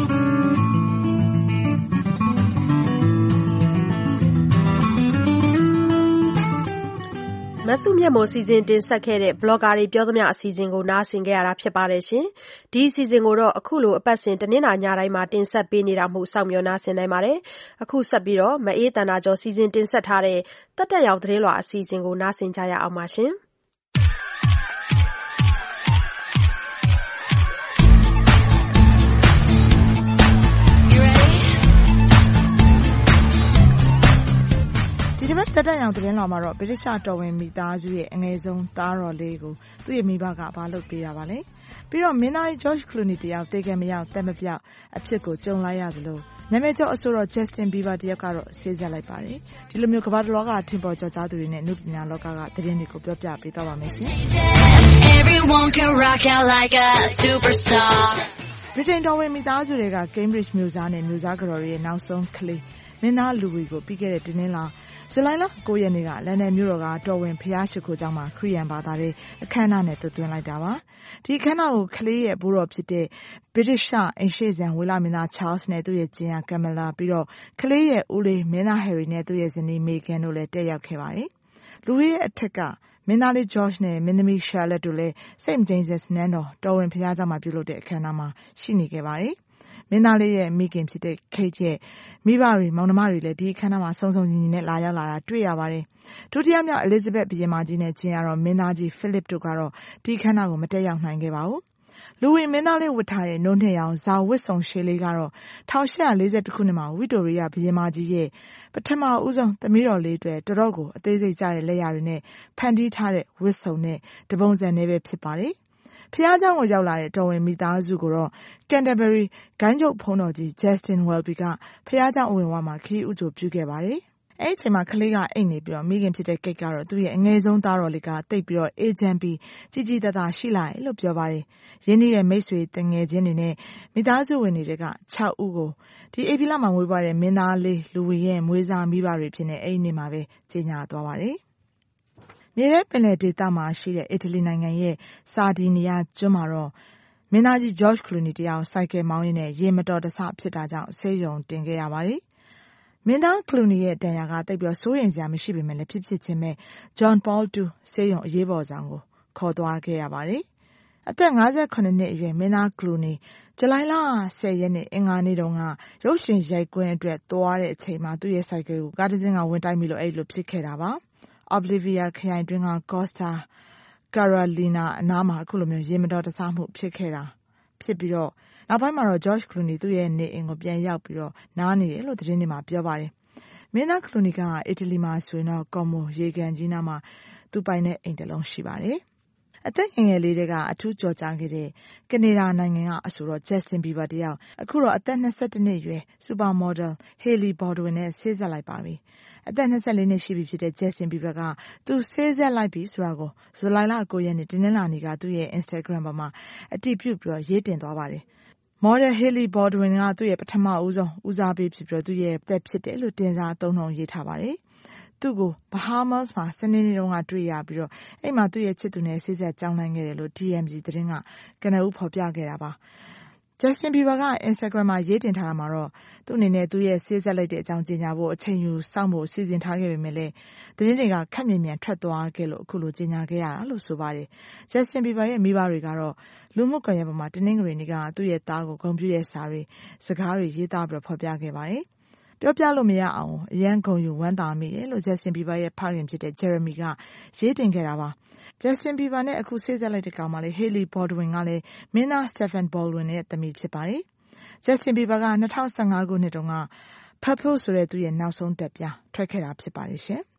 မဆုမြတ်မိုးစီစဉ်တင်ဆက်ခဲ့တဲ့ blogger တွေပြောသမျှအစီအစဉ်ကိုနားဆင်ကြရတာဖြစ်ပါတယ်ရှင်။ဒီအစီအစဉ်ကိုတော့အခုလိုအပတ်စဉ်တနင်္လာညတိုင်းမှာတင်ဆက်ပေးနေတာမို့စောင့်မျှော်နားဆင်နိုင်ပါတယ်။အခုဆက်ပြီးတော့မအေးတန်တာကျော်စီစဉ်တင်ဆက်ထားတဲ့တက်တက်ရောက်သတင်းလွှာအစီအစဉ်ကိုနားဆင်ကြရအောင်ပါရှင်။ဒီတစ်ပတ်တက်တက်ရောင်သတင်းလွှာမှာတော့ဗြိတိရှတော်ဝင်မိသားစုရဲ့အငယ်ဆုံးသားတော်လေးကိုသူ့ရဲ့မိဘကဘာလုပ်ပေးတာပါလဲပြီးတော့မင်းသားကြီး George Clooney တယောက်တေကံမရောက်တက်မပြောက်အဖြစ်ကိုကြုံလိုက်ရသလိုနာမည်ကျော်အဆိုတော် Justin Bieber တယောက်ကတော့ဆေးဆက်လိုက်ပါတယ်ဒီလိုမျိုးကမ္ဘာတစ်လောကထင်ပေါ်ကျော်ကြားသူတွေနဲ့နုပညာလောကကသတင်းတွေကိုပြောပြပေးတော့ပါမယ်ရှင် Everyone can rock out like a superstar ဗြိတိန်တော်ဝင်မိသားစုတွေက Cambridge မြို့စားနဲ့မြို့စားကတော်ရဲ့နောက်ဆုံးကလေးမင်းသားလူဝီကိုပြီးခဲ့တဲ့တင်းနှင်းလာဇူလိုင်လ၉ရက်နေ့ကလန်ဒန်မြို့တော်ကတော်ဝင်ဖျားရှိခိုးကျောင်းမှာခရီးရန်ဘာသာတဲ့အခမ်းအနားနဲ့သွတ်သွင်းလိုက်တာပါဒီအခမ်းအနားကိုကလေးရဲ့ဘိုးတော်ဖြစ်တဲ့ British အိမ်ရှေ့စံဝေလာမင်းသား Charles နဲ့သူ့ရဲ့ကျင်ရ Camilla ပြီးတော့ကလေးရဲ့ဦးလေးမင်းသား Harry နဲ့သူ့ရဲ့ဇနီး Meghan တို့လည်းတက်ရောက်ခဲ့ပါတယ်လူရဲ့အထက်ကမင်းသားလေး George နဲ့မင်းသမီး Charlotte တို့လည်း Saint James's နန်းတော်တော်ဝင်ဖျားကျောင်းမှာပြုလုပ်တဲ့အခမ်းအနားမှာရှိနေခဲ့ပါတယ်မင်းသားလေးရဲ့မိခင်ဖြစ်တဲ့ Kate ရဲ့မိဘတွေမောင်နှမတွေလည်းဒီအခမ်းအနားမှာစုံစုံညီညီနဲ့လာရောက်လာတာတွေ့ရပါတယ်။ဒုတိယမြောက် Elizabeth ဘုရင်မကြီးနဲ့ချင်းရတော့မင်းသားကြီး Philip တို့ကတော့ဒီအခမ်းအနားကိုမတက်ရောက်နိုင်ခဲ့ပါဘူး။လူဝင်မင်းသားလေးဝတ်ထားတဲ့နိုးနှစ်ရောင်ဇာဝတ်စုံရှေးလေးကတော့၁၈၄၁ခုနှစ်မှာဝီတိုရီယာဘုရင်မကြီးရဲ့ပထမဦးဆုံးသမီးတော်လေးအတွက်တော်တော်ကိုအသေးစိတ်ကြတဲ့လက်ရာတွေနဲ့ဖန်တီးထားတဲ့ဝတ်စုံနဲ့တပုံစံနဲ့ပဲဖြစ်ပါတယ်။ဖျားเจ้าကိုရောက်လာတဲ့တော်ဝင်မိသားစုကိုတော့ Canterbury ဂိုင်းချုပ်ဖုန်းတော်ကြီး Justin Welby ကဖျားเจ้าအဝင်ဝါမှာခရီးဥကြိုပြုခဲ့ပါတယ်။အဲ့ဒီအချိန်မှာကလေးကအိတ်နေပြီးတော့မိခင်ဖြစ်တဲ့ Kate ကတော့သူ့ရဲ့အငယ်ဆုံးသားတော်လေးကတိတ်ပြီးတော့အေဂျင့်ပြီးကြီးကြီးတသားရှိလာတယ်လို့ပြောပါတယ်။ရင်းနှီးတဲ့မိတ်ဆွေတငယ်ချင်းတွေနဲ့မိသားစုဝင်တွေက၆ဦးကိုဒီအေပီလာမှာမွေးဖွားတဲ့မင်းသားလေးလူဝီရဲ့မွေးစားမိဘတွေဖြစ်နေအဲ့ဒီနေ့မှာပဲကြေညာသွားပါတယ်။မြေထဲပင်လယ်ဒေသမှာရှိတဲ့အီတလီနိုင်ငံရဲ့စာဒီနီယာကျွန်းမှာတော့မင်းသားကြီး George Clooney တယောက်စိုက်ကယ်မောင်းရင်းနဲ့ရေမတော်တဆဖြစ်တာကြောင့်ဆေးရုံတင်ခဲ့ရပါတယ်။မင်းသား Clooney ရဲ့တန်ရာကတိတ်ပြီးစိုးရိမ်စရာမရှိပေမဲ့လည်းဖြစ်ဖြစ်ချင်းပဲ John Paul တူဆေးရုံအရေးပေါ်ဆောင်ကိုခေါ်သွားခဲ့ရပါတယ်။အသက်၅၇နှစ်အရွယ်မင်းသား Clooney ဇူလိုင်လ၁၀ရက်နေ့အင်္ဂါနေ့တုန်းကရုပ်ရှင်ရိုက်ကွင်းအတွက်သွားတဲ့အချိန်မှာသူ့ရဲ့စိုက်ကယ်ကိုကားတစ်စင်းကဝင်တိုက်မိလို့အဲ့လိုဖြစ်ခဲ့တာပါ။ Oblivia ခရိုင်တွင်းက Costa Carolina အနားမှာအခုလိုမျိုးရေမတော်တဆမှုဖြစ်ခဲ့တာဖြစ်ပြီးတော့နောက်ပိုင်းမှာတော့ George Clooney သူ့ရဲ့နေအိမ်ကိုပြန်ရောက်ပြီးတော့နားနေတယ်လို့သတင်းတွေမှာပြောပါတယ်။မင်းသား Clooney ကအီတလီမှာဆိုရင်တော့ Como ရေကန်ကြီးနားမှာသူပိုင်တဲ့အိမ်တစ်လုံးရှိပါတယ်။အသက်ငယ်ငယ်လေးတွေကအထူးကြော်ကြားခဲ့တဲ့ကနေဒါနိုင်ငံကအဆိုတော့ Justin Bieber တယောက်အခုတော့အသက်၂၁နှစ်အရွယ် Supermodel Hailey Baldwin နဲ့ဆေးဆက်လိုက်ပါပြီ။အသက်၂၄နှစ်ရှိပြီဖြစ်တဲ့ Justin Bieber ကသူဆေးဆက်လိုက်ပြီဆိုတာကိုဇူလိုင်လ၉ရက်နေ့တင်းနှင်းလာနေကသူ့ရဲ့ Instagram ပေါ်မှာအတည်ပြုပြီးတော့ရေးတင်သွားပါတယ်။ Model Hailey Baldwin ကသူ့ရဲ့ပထမဦးဆုံးဦးစားပေးဖြစ်ပြီးတော့သူ့ရဲ့သက်ဖြစ်တယ်လို့တင်စားသုံးနှုန်းရေးထားပါတယ်။သူ့ကို Bahamas မှာစနေနေ့တုန်းကတွေ့ရပြီးတော့အဲ့မှာသူ့ရဲ့ချစ်သူနဲ့ဆေးဆက်ကြောင်းနိုင်ခဲ့တယ်လို့ T M Z သတင်းကကနဦးဖော်ပြခဲ့တာပါ။ Justin Bieber က Instagram မှာရေးတင်ထားတာမှာတော့သူ့အနေနဲ့သူ့ရဲ့ဆေးဆက်လိုက်တဲ့အကြောင်းကြေညာဖို့အချိန်ယူစောင့်ဖို့စီစဉ်ထားခဲ့ပေမဲ့လည်းသတင်းတွေကခက်မြင်မြန်ထွက်သွားခဲ့လို့အခုလိုကြေညာခဲ့ရတာလို့ဆိုပါတယ်။ Justin Bieber ရဲ့မိဘတွေကတော့လူမှုကွန်ရက်ပေါ်မှာတင်းနှင်းကလေးတွေကသူ့ရဲ့သားကိုဂုဏ်ပြုတဲ့စာတွေစကားတွေရေးသားပြီးတော့ဖော်ပြခဲ့ပါတယ်။ပြောပြလို့မရအောင်အရန်ဂုဏ်ယူဝမ်းသာမိတယ်လို့ Justin Bieber ရဲ့ဖခင်ဖြစ်တဲ့ Jeremy ကရေးတင်ခဲ့တာပါ။ Justin Bieber နဲ့အခုဆေးဆက်လိုက်တဲ့ကောင်မလေး Hailey Baldwin ကလည်းမင်းသား Stephen Baldwin ရဲ့သမီးဖြစ်ပါတယ်။ Justin Bieber က၂၀၁၅ခုနှစ်တုန်းက Purple ဆိုတဲ့သူ့ရဲ့နောက်ဆုံးတက်ပြားထွက်ခဲ့တာဖြစ်ပါတယ်ရှင်။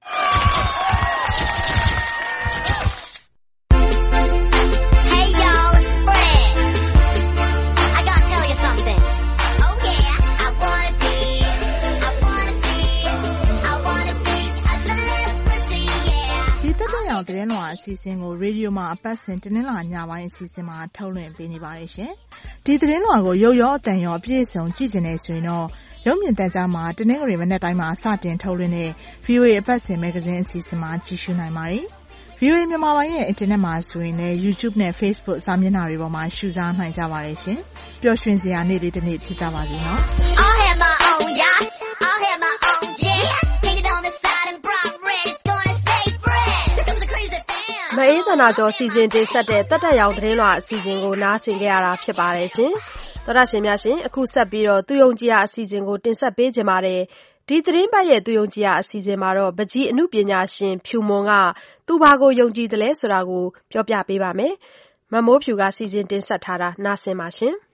အောင်သတင်းလွှာအစီအစဉ်ကိုရေဒီယိုမှာအပတ်စဉ်တင်းနှင်းလာညပိုင်းအစီအစဉ်မှာထုတ်လွှင့်ပေးနေပါတယ်ရှင်။ဒီသတင်းလွှာကိုရုပ်ရောအသံရောအပြည့်အစုံကြည့်နေဆိုရင်တော့ရုပ်မြင်သံကြားမှာတင်းနှင်းကလေးမနေ့တိုင်းမှာစတင်ထုတ်လွှင့်တဲ့ V O A အပတ်စဉ်မဂ္ဂဇင်းအစီအစဉ်မှာကြည့်ရှုနိုင်ပါတယ်။ V O A မြန်မာပိုင်းရဲ့အင်တာနက်မှာဆိုရင်လည်း YouTube နဲ့ Facebook စာမျက်နှာတွေပေါ်မှာရှုစားနိုင်ကြပါတယ်ရှင်။ပျော်ရွှင်စရာနေ့လေးတစ်နေ့ဖြစ်ကြပါစေနော်။ I'll have my own yacht. I'll have my own jet. Painted on the side and bright red. It's gonna stay fresh. Here comes the crazy fan. မအေးသနာကျော်စီစဉ်တင်ဆက်တဲ့တက်တက်ရောင်သတင်းလွှာအစီအစဉ်ကိုနားဆင်ကြရတာဖြစ်ပါတယ်ရှင်။သောရရှင်များရှင်အခုဆက်ပြီးတော့သူယုံကြည်ရာအစီအစဉ်ကိုတင်ဆက်ပေးကြပါမယ်။ဒီသတင်းပတ်ရဲ့သူယုံကြည်ရာအစီအစဉ်မှာတော့ပကြီးအမှုပညာရှင်ဖြူမွန်ကသူဘာကိုယုံကြည်တယ်လဲဆိုတာကိုပြောပြပေးပါမယ်။မမိုးဖြူကစီစဉ်တင်ဆက်ထားတာနားဆင်ပါရှင်။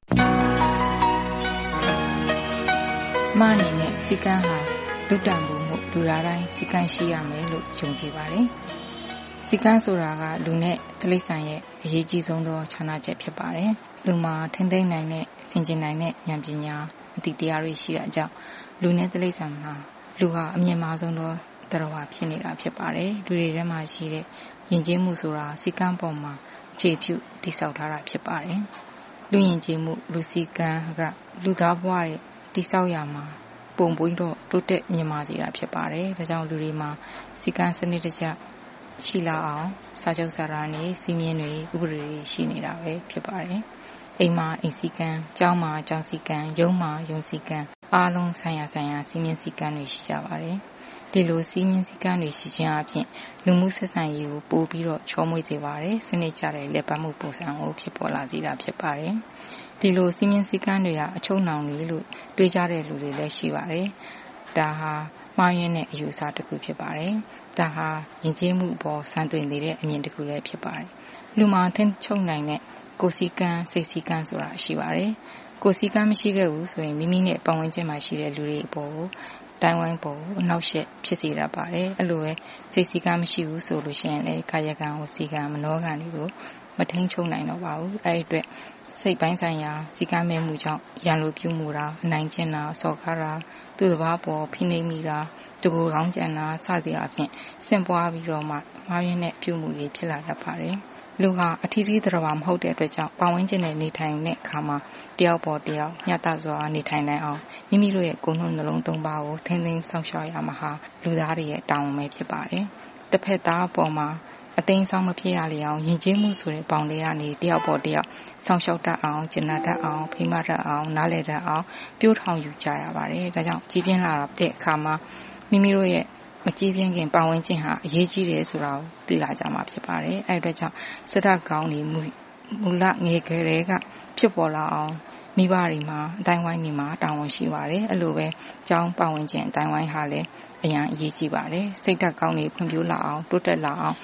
ကျမအနေနဲ့စီကံဟာလူတံမှုမှုလူသားတိုင်းစီကံရှိရမယ်လို့ယုံကြည်ပါတယ်။စီကံဆိုတာကလူနဲ့တိရစ္ဆာန်ရဲ့အရေးကြီးဆုံးသောခြားနာချက်ဖြစ်ပါတယ်။လူမှာထင်သိမ်းနိုင်တဲ့ဆင်ခြင်နိုင်တဲ့ဉာဏ်ပညာအသိတရားတွေရှိတဲ့အကြောင်းလူနဲ့တိရစ္ဆာန်မှာလူဟာအမြင့်မားဆုံးသောတရားဝါဖြစ်နေတာဖြစ်ပါတယ်။လူတွေထဲမှာရှိတဲ့ယဉ်ကျေးမှုဆိုတာစီကံပေါ်မှာအခြေပြုတည်ဆောက်ထားတာဖြစ်ပါတယ်။လူယဉ်ကျေးမှုလူစီကံကလူသားဘဝရဲ့တည်ဆောက်ရမှာပုံပွင့်တော့တိုးတက်မြင့်မားစေတာဖြစ်ပါတယ်။ဒါကြောင့်လူတွေမှာစီကံစနစ်တကျရှိလာအောင်စာချုပ်စာတမ်းတွေစီမင်းတွေဥပဒေတွေရှိနေတာပဲဖြစ်ပါတယ်။အိမ်မှာအိမ်စီကံကျောင်းမှာကျောင်းစီကံရုံးမှာရုံးစီကံအားလုံးဆိုင်ရာဆိုင်ရာစီမင်းစီကံတွေရှိကြပါတယ်။ဒီလိုစီမင်းစီကံတွေရှိခြင်းအပြင်လူမှုဆက်ဆံရေးကိုပို့ပြီးတော့ချောမွေ့စေပါတယ်။စနစ်ကျတဲ့လက်ပတ်မှုပုံစံကိုဖြစ်ပေါ်လာစေတာဖြစ်ပါတယ်။ဒီလိုစီမင်းစီကံတွေဟာအချုံနှောင်တွေလို့တွေးကြတဲ့လူတွေလည်းရှိပါတယ်။ဒါဟာမှားယွင်းတဲ့အယူအဆတစ်ခုဖြစ်ပါတယ်။ဒါဟာယဉ်ကျေးမှုပေါ်စံသွင်းနေတဲ့အမြင်တစ်ခုလည်းဖြစ်ပါတယ်။လူမှာထင်ချုံနိုင်တဲ့ကိုယ်စီကံစိတ်စီကံဆိုတာရှိပါတယ်။ကိုယ်စီကံမရှိခဲ့ဘူးဆိုရင်မိမိနဲ့ပတ်ဝန်းကျင်မှာရှိတဲ့လူတွေအပေါ်ကိုတိုင်းဝိုင်းပေါ်အနောက်ရှက်ဖြစ်စေတတ်ပါတယ်။အဲ့လိုပဲစိတ်စီကံမရှိဘူးဆိုလို့ရှိရင်လည်းကာယကံကိုစီကံမနောကံတွေကိုမထိန်ချုံနိုင်တော့ပါဘူး။အဲ့ဒီအတွက်စိတ်ပိုင်းဆိုင်ရာစီကံမဲ့မှုကြောင့်ရန်လိုပြုမှုတာအနိုင်ကျင့်တာစော်ကားတာသူ့တစ်ပါးပေါ်ဖိနှိပ်မိတာတကူကောင်းကြံတာစသည်အပြင်စင်ပွားပြီးတော့မှမှားယွင်းတဲ့ပြုမှုတွေဖြစ်လာတတ်ပါတယ်။လူဟာအထီးထီးသရဝါမဟုတ်တဲ့အတွက်ကြောင့်ပတ်ဝန်းကျင်နဲ့နေထိုင်တဲ့အခါမှာတယောက်ပေါ်တယောက်ညှတစွာနေထိုင်နိုင်အောင်မိမိတို့ရဲ့ကိုယ်နှုတ်နှလုံးသုံးပါးကိုထိန်းသိမ်းဆောင်ရှောက်ရမှာဟာလူသားတွေရဲ့တာဝန်ပဲဖြစ်ပါတယ်။တစ်ဖက်သားအပေါ်မှာအသိမ်းဆောင်မဖြစ်ရလေအောင်ယဉ်ကျေးမှုဆိုတဲ့ပေါင်တွေကနေတယောက်ပေါ်တယောက်ဆောင်ရှောက်တတ်အောင်ကျင့်တတ်အောင်ဖိမတတ်အောင်နားလည်တတ်အောင်ပြိုးထောင်ယူကြရပါတယ်။ဒါကြောင့်ကြီးပြင်းလာတဲ့အခါမှာမိမိတို့ရဲ့မကြည်ပြင်းခင်ပတ်ဝန်းကျင်ဟာအရေးကြီးတယ်ဆိုတာကိုသိလာကြမှာဖြစ်ပါတယ်။အဲဒီအတွက်ကြောင့်စတကောင်းနေမူမူလငယ်ကလေးကဖြစ်ပေါ်လာအောင်မိဘတွေမှာအတိုင်းဝိုင်းတွေမှာတာဝန်ရှိပါတယ်။အဲ့လိုပဲကျောင်းပတ်ဝန်းကျင်အတိုင်းဝိုင်းဟာလည်းအရန်အရေးကြီးပါတယ်။စိတ်ဓာတ်ကောင်းနေဖွံ့ဖြိုးလာအောင်တိုးတက်လာအောင်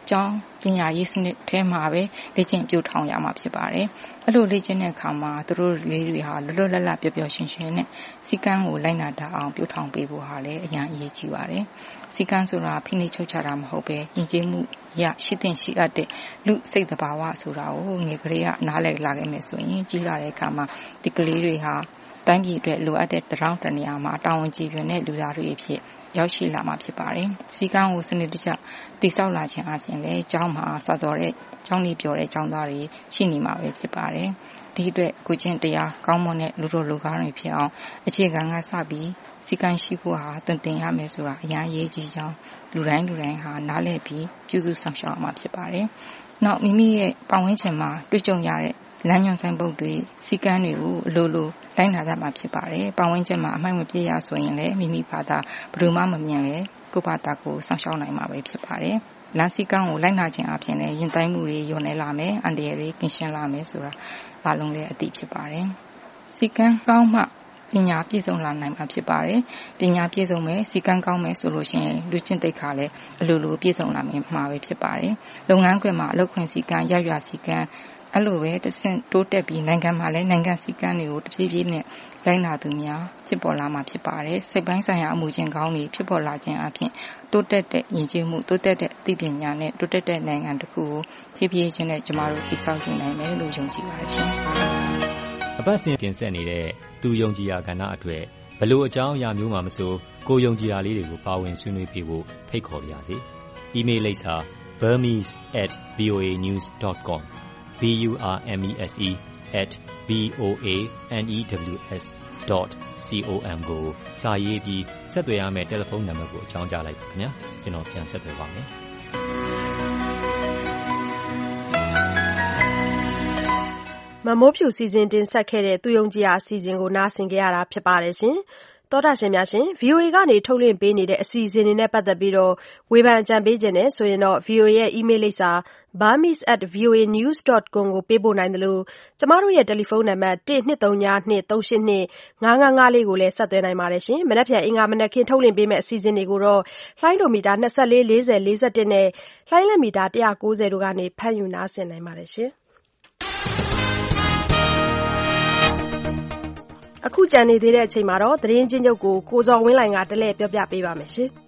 ကျောင်းပညာရေးစနစ်ထဲမှာပဲလေ့ကျင့်ပြုထောင်ရမှာဖြစ်ပါတယ်။အဲ့လိုလေ့ကျင့်တဲ့အခါမှာသူတို့လေးတွေဟာလွတ်လွတ်လပ်လပ်ပျော်ပျော်ရွှင်ရွှင်နဲ့စည်းကမ်းကိုလိုက်နာတတ်အောင်ပြုထောင်ပေးဖို့ဟာလည်းအရန်အရေးကြီးပါတယ်။စည်းကမ်းဆိုတာဖိနှိပ်ချုပ်ချတာမဟုတ်ပဲယဉ်ကျေးမှုရရှိတဲ့ရှိအပ်တဲ့လူစိတ်တဘာဝဆိုတာကိုငယ်ကလေးကနားလည်လာခဲ့မယ်ဆိုရင်ကြီးလာတဲ့အခါမှာဒီကလေးတွေဟာတိုင်းပြည်အတွက်လိုအပ်တဲ့တရောင်းတနေရာမှာတာဝန်ကျေပြွန်တဲ့လူသားတွေအဖြစ်ရောက်ရှိလာမှာဖြစ်ပါတယ်။စီကံကိုစနစ်တကျတည်ဆောက်လာခြင်းအပြင်လည်းကျောင်းမှာစာတော်တဲ့ကျောင်းနေပြောတဲ့ကျောင်းသားတွေရှိနေမှာပဲဖြစ်ပါတယ်။ဒီအတွက်ကိုချင်းတရားကောင်းမွန်တဲ့လူတို့လူကားတွေဖြစ်အောင်အခြေခံကစပြီးစီကံရှိဖို့ဟာတွင်တင်ရမယ်ဆိုတာအများကြီးကြီးကြောင်းလူတိုင်းလူတိုင်းဟာနားလည်ပြီးပြုစုဆောင်ရှောက်အောင်မှာဖြစ်ပါတယ်။နောက်မိမိရဲ့ပတ်ဝန်းကျင်မှာတွေ့ကြုံရတဲ့လမ်းညွှန်ဆိုင်ပုတ်တွေစီကံတွေကိုအလိုလိုတိုင်းနာတတ်မှာဖြစ်ပါတယ်။ပတ်ဝန်းကျင်မှာအမှိုက်မပြည့်ရဆိုရင်လည်းမိမိဘာသာဘယ်သူမှမမြင်လဲကိုယ့်ဘာသာကိုဆောင်ရှောက်နိုင်မှာပဲဖြစ်ပါတယ်။လမ်းစီကံကိုလိုက်နာခြင်းအပြင်လည်းရင်တိုင်းမှုတွေညှို့နေလာမယ်အန်တရတွေကင်းရှင်းလာမယ်ဆိုတာအားလုံးလည်းအသိဖြစ်ပါတယ်။စီကံကောင်းမှပညာပြည့်စုံလာနိုင်မှာဖြစ်ပါတယ်။ပညာပြည့်စုံမယ်စီကံကောင်းမယ်ဆိုလို့ရှိရင်လူချင်းတိတ်ခါလည်းအလိုလိုပြည့်စုံလာမှာပဲဖြစ်ပါတယ်။လုပ်ငန်းခွင်မှာအလုပ်ခွင်စီကံရရွာစီကံအဲ့လိုပဲတစ်ဆင့်တိုးတက်ပြီးနိုင်ငံမှာလည်းနိုင်ငံစည်းကမ်းတွေကိုတဖြည်းဖြည်းနဲ့လိုက်နာသူများဖြစ်ပေါ်လာမှာဖြစ်ပါတယ်။စိတ်ပိုင်းဆိုင်ရာအမှုချင်းကောင်းတွေဖြစ်ပေါ်လာခြင်းအပြင်တိုးတက်တဲ့ယဉ်ကျေးမှုတိုးတက်တဲ့အသိပညာနဲ့တိုးတက်တဲ့နိုင်ငံတစ်ခုကိုဖြည်းဖြည်းချင်းနဲ့ကျမတို့တည်ဆောက်ယူနိုင်မယ်လို့ယုံကြည်ပါတယ်ရှင်။အပတ်စဉ်တင်ဆက်နေတဲ့သူယုံကြည်ရာကဏ္ဍအတွက်ဘလို့အကြောင်းအရာမျိုးမှမဆိုကိုယုံကြည်ရာလေးတွေကိုပါဝင်ဆွေးနွေးပြဖို့ဖိတ်ခေါ်ပါရစေ။ email လိပ်စာ burmese at voa news dot com b u r m e s e at v o a n e w s dot com ကိုစာရေးပြီးဆက်သွယ်ရမယ့်တယ်လီဖုန်းနံပါတ်ကိုအကြောင်းကြားလိုက်ပါခင်ဗျာကျွန်တော်ပြန်ဆက်သွယ်ပါမယ်မမိုးဖြူစီစဉ်တင်ဆက်ခဲ့တဲ့သူယုံကြည်ရာအစီအစဉ်ကိုနားဆင်ကြရတာဖြစ်ပါတယ်ရှင်တောတာရှင်များရှင် ဗွီအိုအေ ကနေထုတ်လွှင့်ပေးနေတဲ့အစီအစဉ်တွေနဲ့ပတ်သက်ပြီးတော့ဝေဖန်အကြံပေးခြင်းနဲ့ဆိုရင်တော့ ဗွီအိုအေ ရဲ့ email လိပ်စာ burmese at v o a news dot com ကိုပေးပို့နိုင်တယ်လို့ကျမတို့ရဲ့တယ်လီဖုန်းနံပါတ်one two three two two three eight two five five fiveလေးကိုလည်းဆက်သွယ်နိုင်ပါတယ်ရှင်မနက်ဖြန်အင်္ဂါမနက်ခင်းထုတ်လွှင့်ပေးမယ့်အစီအစဉ်တွေကိုတော့လှိုင်းဒိုမီတာtwenty-four forty forty-oneနဲ့လှိုင်းလက်မီတာone ninetyတို့ကနေဖမ်းယူနားဆင်နိုင်ပါတယ်ရှင်အခုကြံနေသေးတဲ့အချိန်မှာတော့သတင်းချင်းချုပ်ကိုကိုဇော်ဝင်းလိုင်ကတလဲပြောပြပေးပါမယ်ရှင်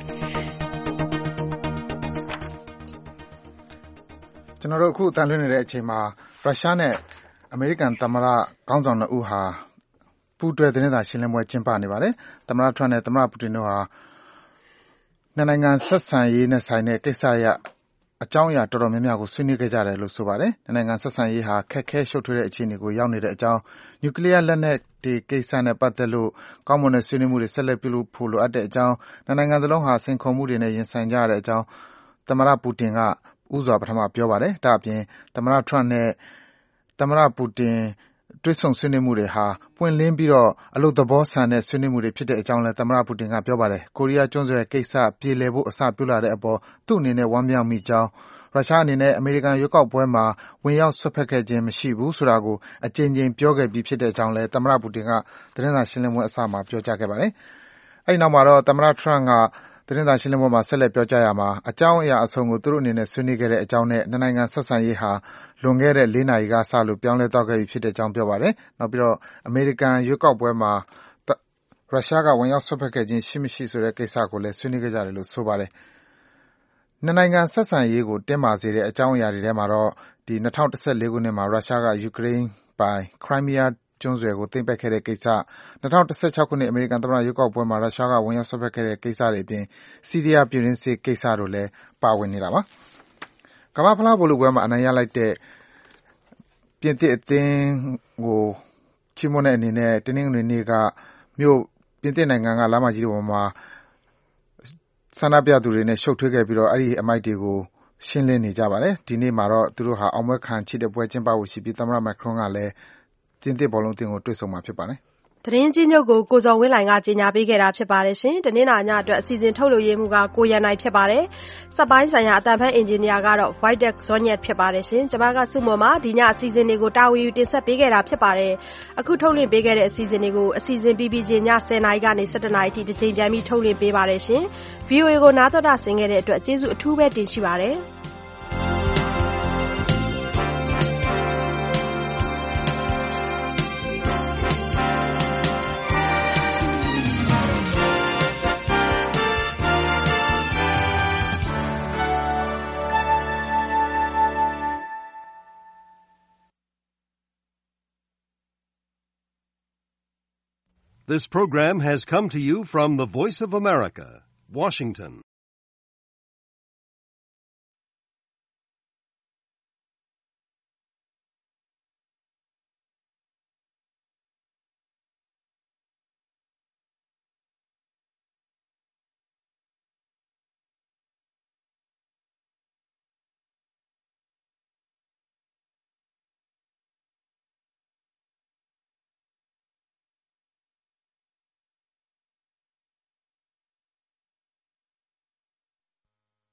ကျွန်တော်တို့အခုအတန်လွှင့်နေတဲ့အချိန်မှာရုရှားနဲ့အမေရိကန်သမ္မတခေါင်းဆောင်နှစ်ဦးဟာပူးတွဲသတင်းစာရှင်းလင်းပွဲကျင်းပနေပါတယ်သမ္မတထရန့်နဲ့သမ္မတပူတင်တို့ဟာနှစ်နိုင်ငံဆက်ဆံရေးနဲ့ဆိုင်တဲ့ကိစ္စရပ်အကြောင်းအရာတော်တော်များများကိုဆွေးနွေးခဲ့ကြတယ်လို့ဆိုပါတယ်။နိုင်ငံဆက်ဆံရေးဟာခက်ခဲရှုပ်ထွေးတဲ့အခြေအနေကိုရောက်နေတဲ့အကြောင်းနျူကလ িয়ার လက်နက်တွေကိစ္စနဲ့ပတ်သက်လို့ကောင်းမွန်တဲ့ဆွေးနွေးမှုတွေဆက်လက်ပြုလုပ်ဖို့လိုအပ်တဲ့အကြောင်းနိုင်ငံစလုံးဟာစိန်ခေါ်မှုတွေနဲ့ရင်ဆိုင်ကြရတဲ့အကြောင်းသမ္မတပူတင်ကဥစွာပထမပြောပါတယ်။ဒါအပြင်သမ္မတထရန့်နဲ့သမ္မတပူတင်တွေ့ဆုံဆွေးနွေးမှုတွေဟာပွင့်လင်းပြီးတော့အလုပ်သဘောဆန်တဲ့ဆွေးနွေးမှုတွေဖြစ်တဲ့အကြောင်းလည်းသမ္မတပူတင်ကပြောပါတယ်။ကိုရီးယားကျွန်းဆွယ်ကိစ္စပြေလည်ဖို့အစပြုလာတဲ့အပေါ်သူ့အနေနဲ့ဝမ်းမြောက်မိကြောင်းရုရှားအနေနဲ့အမေရိကန်ရွေးကောက်ပွဲမှာဝင်ရောက်ဆွတ်ဖက်ခဲ့ခြင်းမရှိဘူးဆိုတာကိုအကြိမ်ကြိမ်ပြောခဲ့ပြီးဖြစ်တဲ့အကြောင်းလည်းသမ္မတပူတင်ကသတင်းစာရှင်းလင်းပွဲအစမှာပြောကြားခဲ့ပါတယ်။အဲဒီနောက်မှာတော့သမ္မတထရန့်ကသတင်းစာရှင်းလင်းပွဲမှာဆက်လက်ပြောကြားရမှာအကြောင်းအရာအဆုံးကိုသူတို့အနေနဲ့ဆွေးနွေးခဲ့တဲ့အကြောင်းနဲ့နိုင်ငံဆက်ဆံရေးဟာလွန်ခဲ့တဲ့၄နာရီကစလို့ပြောင်းလဲသွားခဲ့ပြီဖြစ်တဲ့အကြောင်းပြောပါတယ်။နောက်ပြီးတော့အမေရိကန်ရွေးကောက်ပွဲမှာရုရှားကဝင်ရောက်ဆွတ်ဖက်ခဲ့ခြင်းရှိမရှိဆိုတဲ့ကိစ္စကိုလည်းဆွေးနွေးခဲ့ကြတယ်လို့ဆိုပါတယ်။နှစ်နိုင်ငံဆက်ဆံရေးကိုတင်းမာစေတဲ့အကြောင်းအရာတွေထဲမှာတော့ဒီ၂၀၁၄ခုနှစ်မှာရုရှားကယူကရိန်းပိုင်ခရိုင်းမီးယားကျွန်းဆွယ်ကိုသိမ်းပိုက်ခဲ့တဲ့ကိစ္စ၂၀၁၆ခုနှစ်အမေရိကန်သမ္မတရွေးကောက်ပွဲမှာရုရှားကဝင်ရောက်ဆွတ်ဖက်ခဲ့တဲ့ကိစ္စတွေအပြင်ဆီးရီးယားပြည်တွင်းစစ်ကိစ္စတို့လည်းပါဝင်နေတာပါ။ကမ္ဘာ့ဖလားဗိုလ်လုပွဲမှာအနိုင်ရလိုက်တဲ့ပြင်သစ်အသင်းကိုချီးမွမ်းတဲ့အနေနဲ့တနင်္ဂနွေနေ့ကမြို့ပြင်သစ်နိုင်ငံကလမ်းမကြီးပေါ်မှာဆန္ဒပြသူတွေနဲ့ရှုပ်ထွေးခဲ့ပြီးတော့အဲ့ဒီအမိုက်တွေကိုရှင်းလင်းနေကြပါတယ်။ဒီနေ့မှာတော့သူတို့ဟာအောင်ပွဲခံချီတဲ့ပွဲကျင်းပဖို့ရှိပြီးသမ္မတမက်ခရွန်ကလည်းပြင်သစ်ဘောလုံးအသင်းကိုတွေ့ဆုံမှာဖြစ်ပါတယ်သတင်းကြီးချုပ်ကိုကိုဇော်ဝင်းလှိုင်ကကြေညာပေးခဲ့တာဖြစ်ပါတယ်ရှင်။တနင်္လာညအတွက်အစီအစဉ်ထုတ်လွှင့်ရေးမှုကကိုရန်နိုင်ဖြစ်ပါတယ်။စက်ပိုင်းဆိုင်ရာအတန်ဖန်အင်ဂျင်နီယာကတော့ Voidek Zonyet ဖြစ်ပါတယ်ရှင်။ကျွန်မကစုမွန်မှာဒီညအစီအစဉ်တွေကိုတာဝန်ယူတင်ဆက်ပေးခဲ့တာဖြစ်ပါတယ်။အခုထုတ်လွှင့်ပေးခဲ့တဲ့အစီအစဉ်တွေကိုအစီအစဉ်ပြီးပြီးချင်းညဆယ်နာရီကနေဆယ်တစ်နာရီထိတစ်ချိန်ပြန်ပြီးထုတ်လွှင့်ပေးပါတယ်ရှင်။ V O A ကိုနားတော်တာဆင်ခဲ့တဲ့အတွက်ကျေးဇူးအထူးပဲတင်ရှိပါတယ်။ This program has come to you from the Voice of America, Washington.